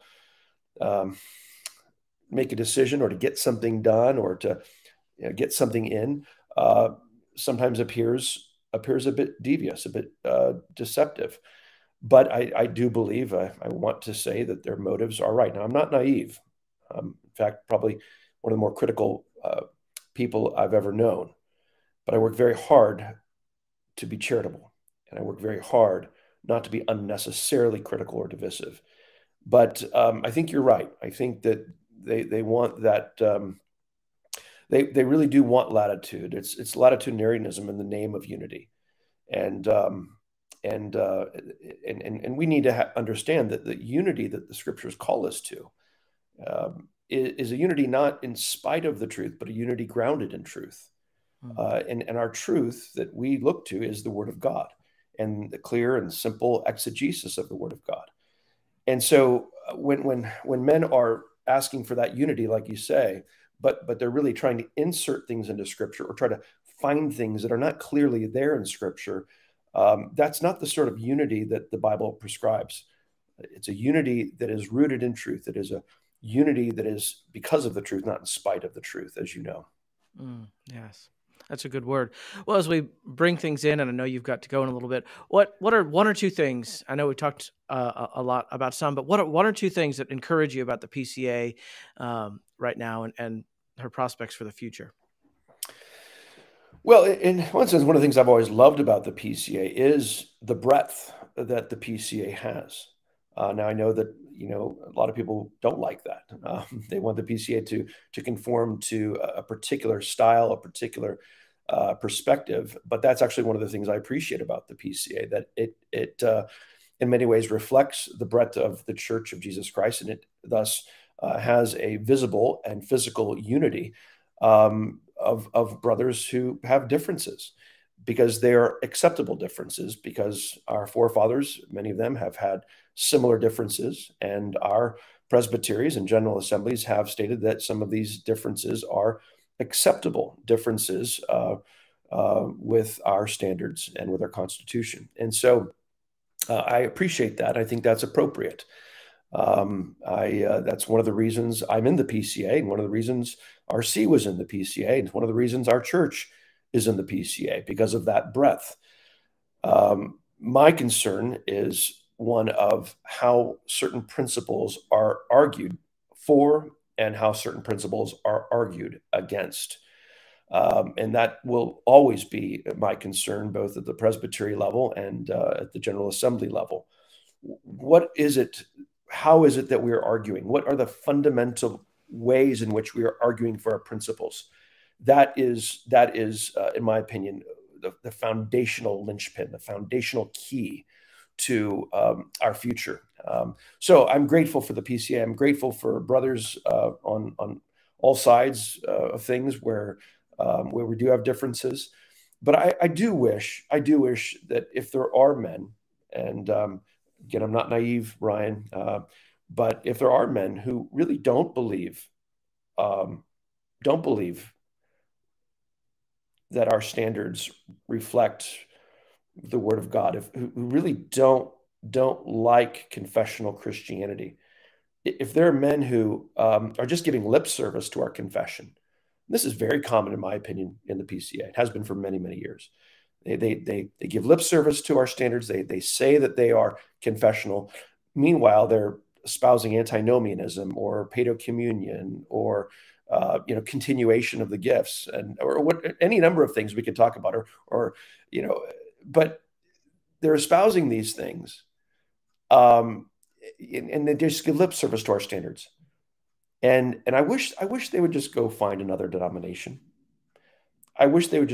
decision, or to get something done, or to get something in, sometimes appears a bit devious, a bit deceptive. But I do believe, I want to say that their motives are right. Now, I'm not naive. In fact, probably one of the more critical people I've ever known. But I work very hard to be charitable, and I work very hard not to be unnecessarily critical or divisive. But I think you're right. I think that they want that. They really do want latitude. It's latitudinarianism in the name of unity, and and we need to understand that the unity that the scriptures call us to is a unity not in spite of the truth, but a unity grounded in truth. And our truth that we look to is the Word of God and the clear and simple exegesis of the Word of God. And so when men are asking for that unity, like you say, but they're really trying to insert things into Scripture or try to find things that are not clearly there in Scripture, that's not the sort of unity that the Bible prescribes. It's a unity that is rooted in truth. It is a unity that is because of the truth, not in spite of the truth, as you know.
Yes. That's a good word. Well, as we bring things in, and I know you've got to go in a little bit, what are one or two things? I know we talked a lot about some, but what are one or two things that encourage you about the PCA right now and her prospects for the future?
Well, in one sense, one of the things I've always loved about the PCA is the breadth that the PCA has. Now, I know that a lot of people don't like that. They want the PCA to conform to a particular style, a particular perspective. But that's actually one of the things I appreciate about the PCA, that it in many ways reflects the breadth of the Church of Jesus Christ, and it thus has a visible and physical unity of brothers who have differences, because they are acceptable differences, because our forefathers, many of them, have had similar differences, and our presbyteries and general assemblies have stated that some of these differences are acceptable differences with our standards and with our Constitution. And so I appreciate that. I think that's appropriate. That's one of the reasons I'm in the PCA, and one of the reasons RC was in the PCA, and one of the reasons our church is in the PCA, because of that breadth. My concern is one of how certain principles are argued for and how certain principles are argued against. And that will always be my concern, both at the presbytery level and at the General Assembly level. What is it? How is it that we are arguing? What are the fundamental ways in which we are arguing for our principles? That is, in my opinion, the foundational linchpin, the foundational key to our future. So I'm grateful for the PCA. I'm grateful for brothers on all sides of things where we do have differences. But I do wish that if there are men, and again, I'm not naive, Ryan, but if there are men who really don't believe that our standards reflect the Word of God, who really don't like confessional Christianity, if there are men who are just giving lip service to our confession, this is very common, in my opinion, in the PCA. It has been for many, many years. They give lip service to our standards. They say that they are confessional. Meanwhile, they're espousing antinomianism or paedocommunion or continuation of the gifts, or any number of things we could talk about, but they're espousing these things, and they just give lip service to our standards. And I wish they would just go find another denomination. I wish they would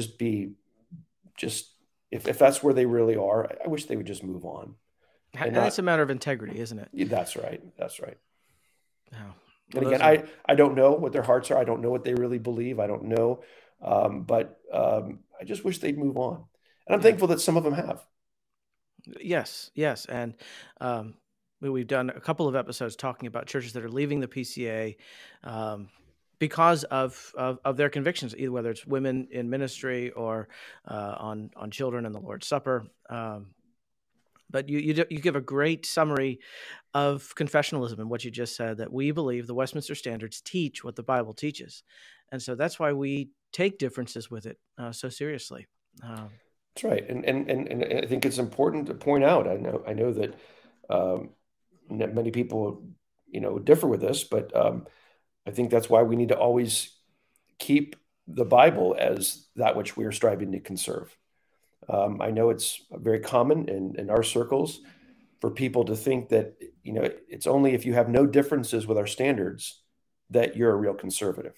if that's where they really are, I wish they would just move on.
And that's a matter of integrity, isn't it?
Yeah, that's right.
Oh.
And again, I don't know what their hearts are. I don't know what they really believe. I don't know. But I just wish they'd move on. And I'm thankful that some of them have.
Yes. And we've done a couple of episodes talking about churches that are leaving the PCA because of their convictions, either whether it's women in ministry or on children and the Lord's Supper. But you give a great summary of confessionalism and what you just said, that we believe the Westminster Standards teach what the Bible teaches. And so that's why we take differences with it so seriously.
That's right. And I think it's important to point out, I know that um, many people, differ with this, but I think that's why we need to always keep the Bible as that which we are striving to conserve. I know it's very common in our circles for people to think that, it's only if you have no differences with our standards that you're a real conservative.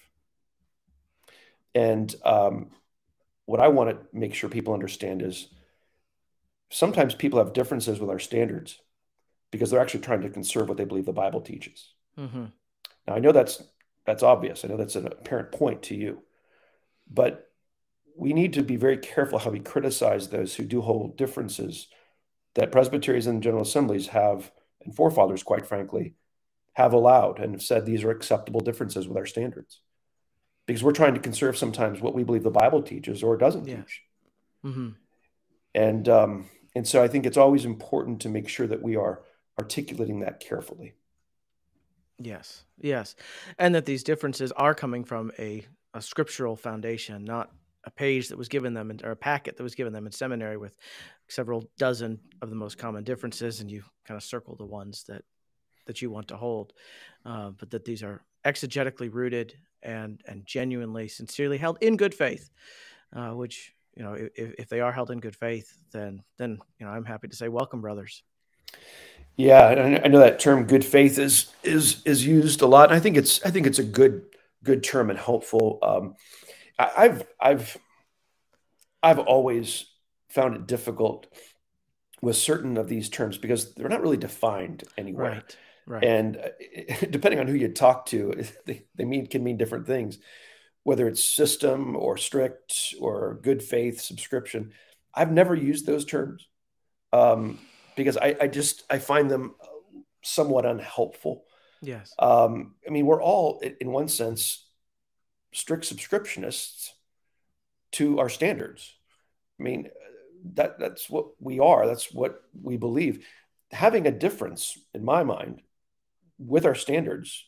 And what I want to make sure people understand is sometimes people have differences with our standards because they're actually trying to conserve what they believe the Bible teaches.
Mm-hmm.
Now, I know that's obvious. I know that's an apparent point to you, but we need to be very careful how we criticize those who do hold differences that presbyteries and general assemblies have, and forefathers, quite frankly, have allowed and have said these are acceptable differences with our standards. Because we're trying to conserve sometimes what we believe the Bible teaches or doesn't teach.
Mm-hmm.
And so I think it's always important to make sure that we are articulating that carefully.
Yes, yes. And that these differences are coming from a scriptural foundation, not a page that was given them or a packet that was given them in seminary with several dozen of the most common differences, and you kind of circle the ones that you want to hold, but that these are exegetically rooted and genuinely, sincerely held in good faith, which, if they are held in good faith, then I'm happy to say, welcome, brothers.
Yeah, and I know that term "good faith" is used a lot. And I think it's a good term and helpful. I've always found it difficult with certain of these terms because they're not really defined anywhere.
Right.
And depending on who you talk to, they can mean different things, whether it's system or strict or good faith subscription. I've never used those terms because I find them somewhat unhelpful.
Yes.
I mean, we're all, in one sense, strict subscriptionists to our standards. I mean, that's what we are. That's what we believe. Having a difference, in my mind, with our standards,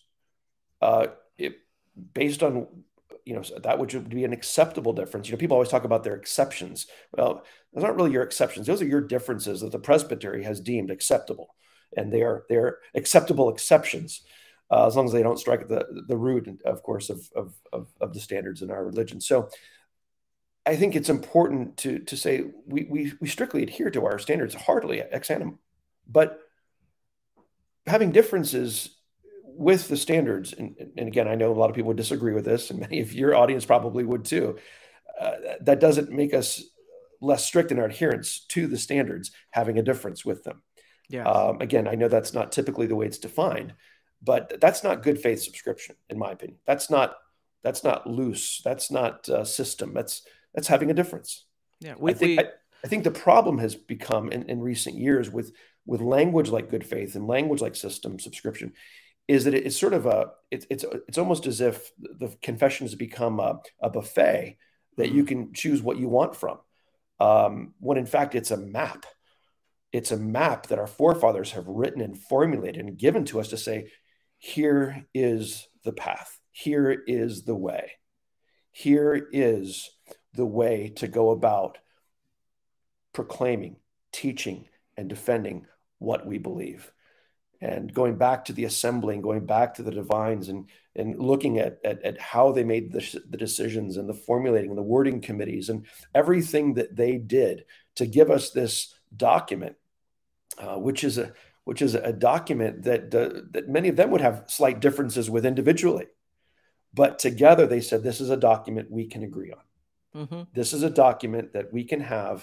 based on that which would be an acceptable difference. People always talk about their exceptions. Well, those aren't really your exceptions. Those are your differences that the presbytery has deemed acceptable, and they're acceptable exceptions, as long as they don't strike the root, of course, of the standards in our religion. So I think it's important to say we strictly adhere to our standards, heartily ex anim, but having differences with the standards, and again, I know a lot of people would disagree with this, and many of your audience probably would too. That doesn't make us less strict in our adherence to the standards, having a difference with them.
Yes.
Again, I know that's not typically the way it's defined, but that's not good faith subscription, in my opinion. That's not loose. That's not system. That's having a difference.
Yeah,
I think the problem has become in recent years with language like good faith and language like system subscription is that it's sort of it's almost as if the confession has become a buffet that you can choose what you want from, when in fact it's a map. It's a map that our forefathers have written and formulated and given to us to say, here is the path. Here is the way. Here is the way to go about proclaiming, teaching, and defending what we believe. And going back to the assembling, going back to the divines, and looking at how they made the decisions and the formulating and the wording committees and everything that they did to give us this document, which is a document that many of them would have slight differences with individually, but together they said this is a document we can agree on. Mm-hmm. This is a document that we can have,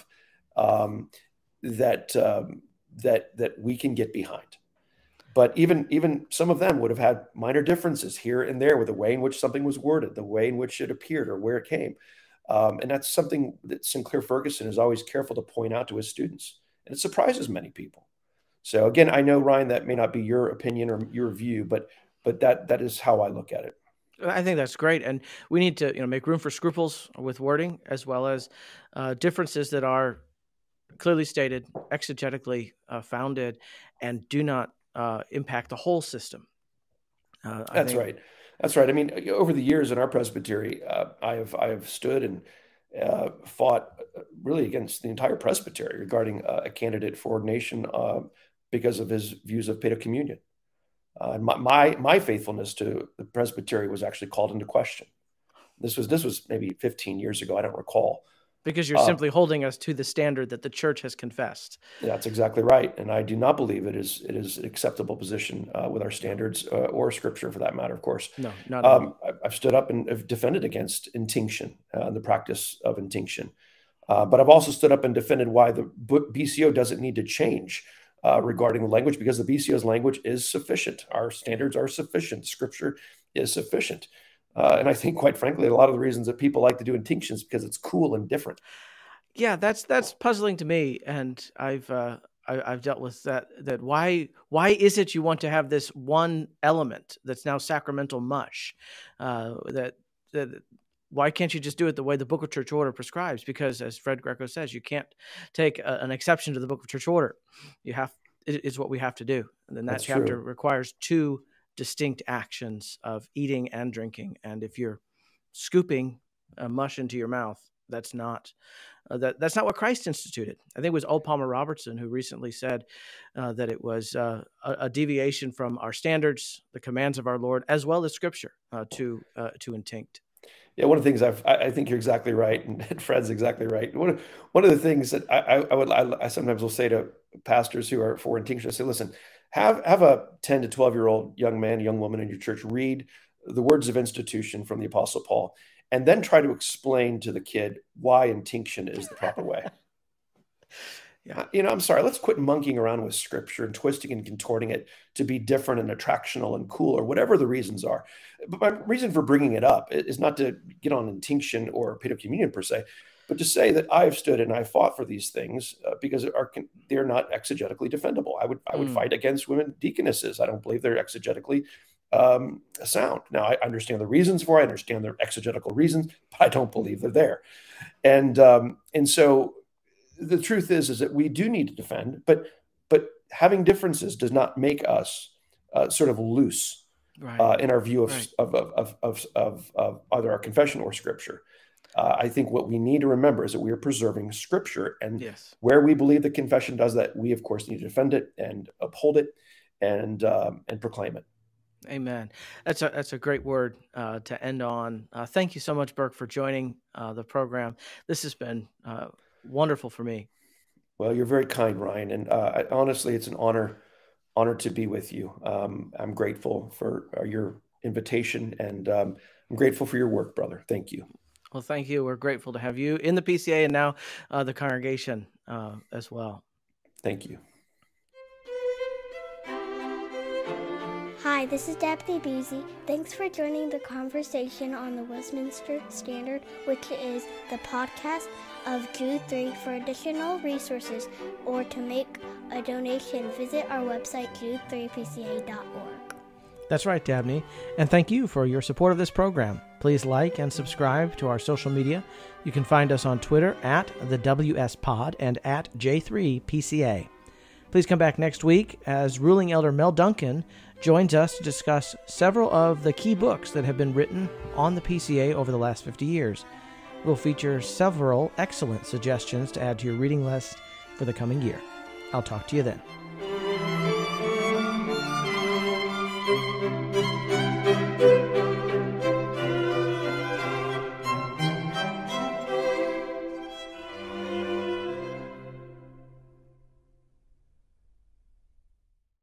that we can get behind. But even some of them would have had minor differences here and there with the way in which something was worded, the way in which it appeared, or where it came. And that's something that Sinclair Ferguson is always careful to point out to his students. And it surprises many people. So again, I know, Ryan, that may not be your opinion or your view, but that is how I look at it.
I think that's great. And we need to make room for scruples with wording, as well as differences that are clearly stated, exegetically founded, and do not impact the whole system.
That's right. I mean, over the years in our presbytery, I have stood fought really against the entire presbytery regarding a candidate for ordination because of his views of paedo communion. My faithfulness to the presbytery was actually called into question. This was maybe 15 years ago. I don't recall.
Because you're simply holding us to the standard that the church has confessed.
That's exactly right. And I do not believe it is an acceptable position with our standards or scripture for that matter, of course.
No, not at all.
I've stood up and have defended against intinction, the practice of intinction. But I've also stood up and defended why the BCO doesn't need to change regarding the language, because the BCO's language is sufficient. Our standards are sufficient. Scripture is sufficient. And I think, quite frankly, a lot of the reasons that people like to do intinction is because it's cool and different.
Yeah, that's puzzling to me, and I've dealt with that. That why is it you want to have this one element that's now sacramental mush? That why can't you just do it the way the Book of Church Order prescribes? Because, as Fred Greco says, you can't take an exception to the Book of Church Order. It's what we have to do, and then that chapter requires two distinct actions of eating and drinking. And if you're scooping mush into your mouth, that's not what Christ instituted. I think it was O. Palmer Robertson who recently said that it was a deviation from our standards, the commands of our Lord, as well as Scripture to intinct.
Yeah, one of the things I think you're exactly right, and Fred's exactly right. One of the things that I sometimes will say to pastors who are for intinction, I say, listen, have a 10 to 12-year-old young man, young woman in your church read the words of institution from the Apostle Paul, and then try to explain to the kid why intinction is the proper way. Yeah, I'm sorry. Let's quit monkeying around with Scripture and twisting and contorting it to be different and attractional and cool, or whatever the reasons are. But my reason for bringing it up is not to get on intinction or paedo communion per se, but to say that I have stood and I fought for these things because they're not exegetically defendable. I would fight against women deaconesses. I don't believe they're exegetically sound. Now, I understand the reasons for it. I understand their exegetical reasons, but I don't believe they're there. And so the truth is that we do need to defend, but having differences does not make us sort of loose in our view of either our confession or Scripture. I think what we need to remember is that we are preserving Scripture, and where we believe the confession does that, we of course need to defend it and uphold it and proclaim it.
Amen. That's a great word to end on. Thank you so much, Burke, for joining the program. This has been wonderful for me.
Well, you're very kind, Ryan, and honestly, it's an honor to be with you. I'm grateful for your invitation, and I'm grateful for your work, brother. Thank you.
Well, thank you. We're grateful to have you in the PCA and now the congregation as well.
Thank you.
Hi, this is Dabney Beasy. Thanks for joining the conversation on the Westminster Standard, which is the podcast of Jude 3. For additional resources or to make a donation, visit our website, jude3pca.org.
That's right, Dabney. And thank you for your support of this program. Please like and subscribe to our social media. You can find us on Twitter at the WSPod and at J3PCA. Please come back next week as Ruling Elder Mel Duncan joins us to discuss several of the key books that have been written on the PCA over the last 50 years. We'll feature several excellent suggestions to add to your reading list for the coming year. I'll talk to you then.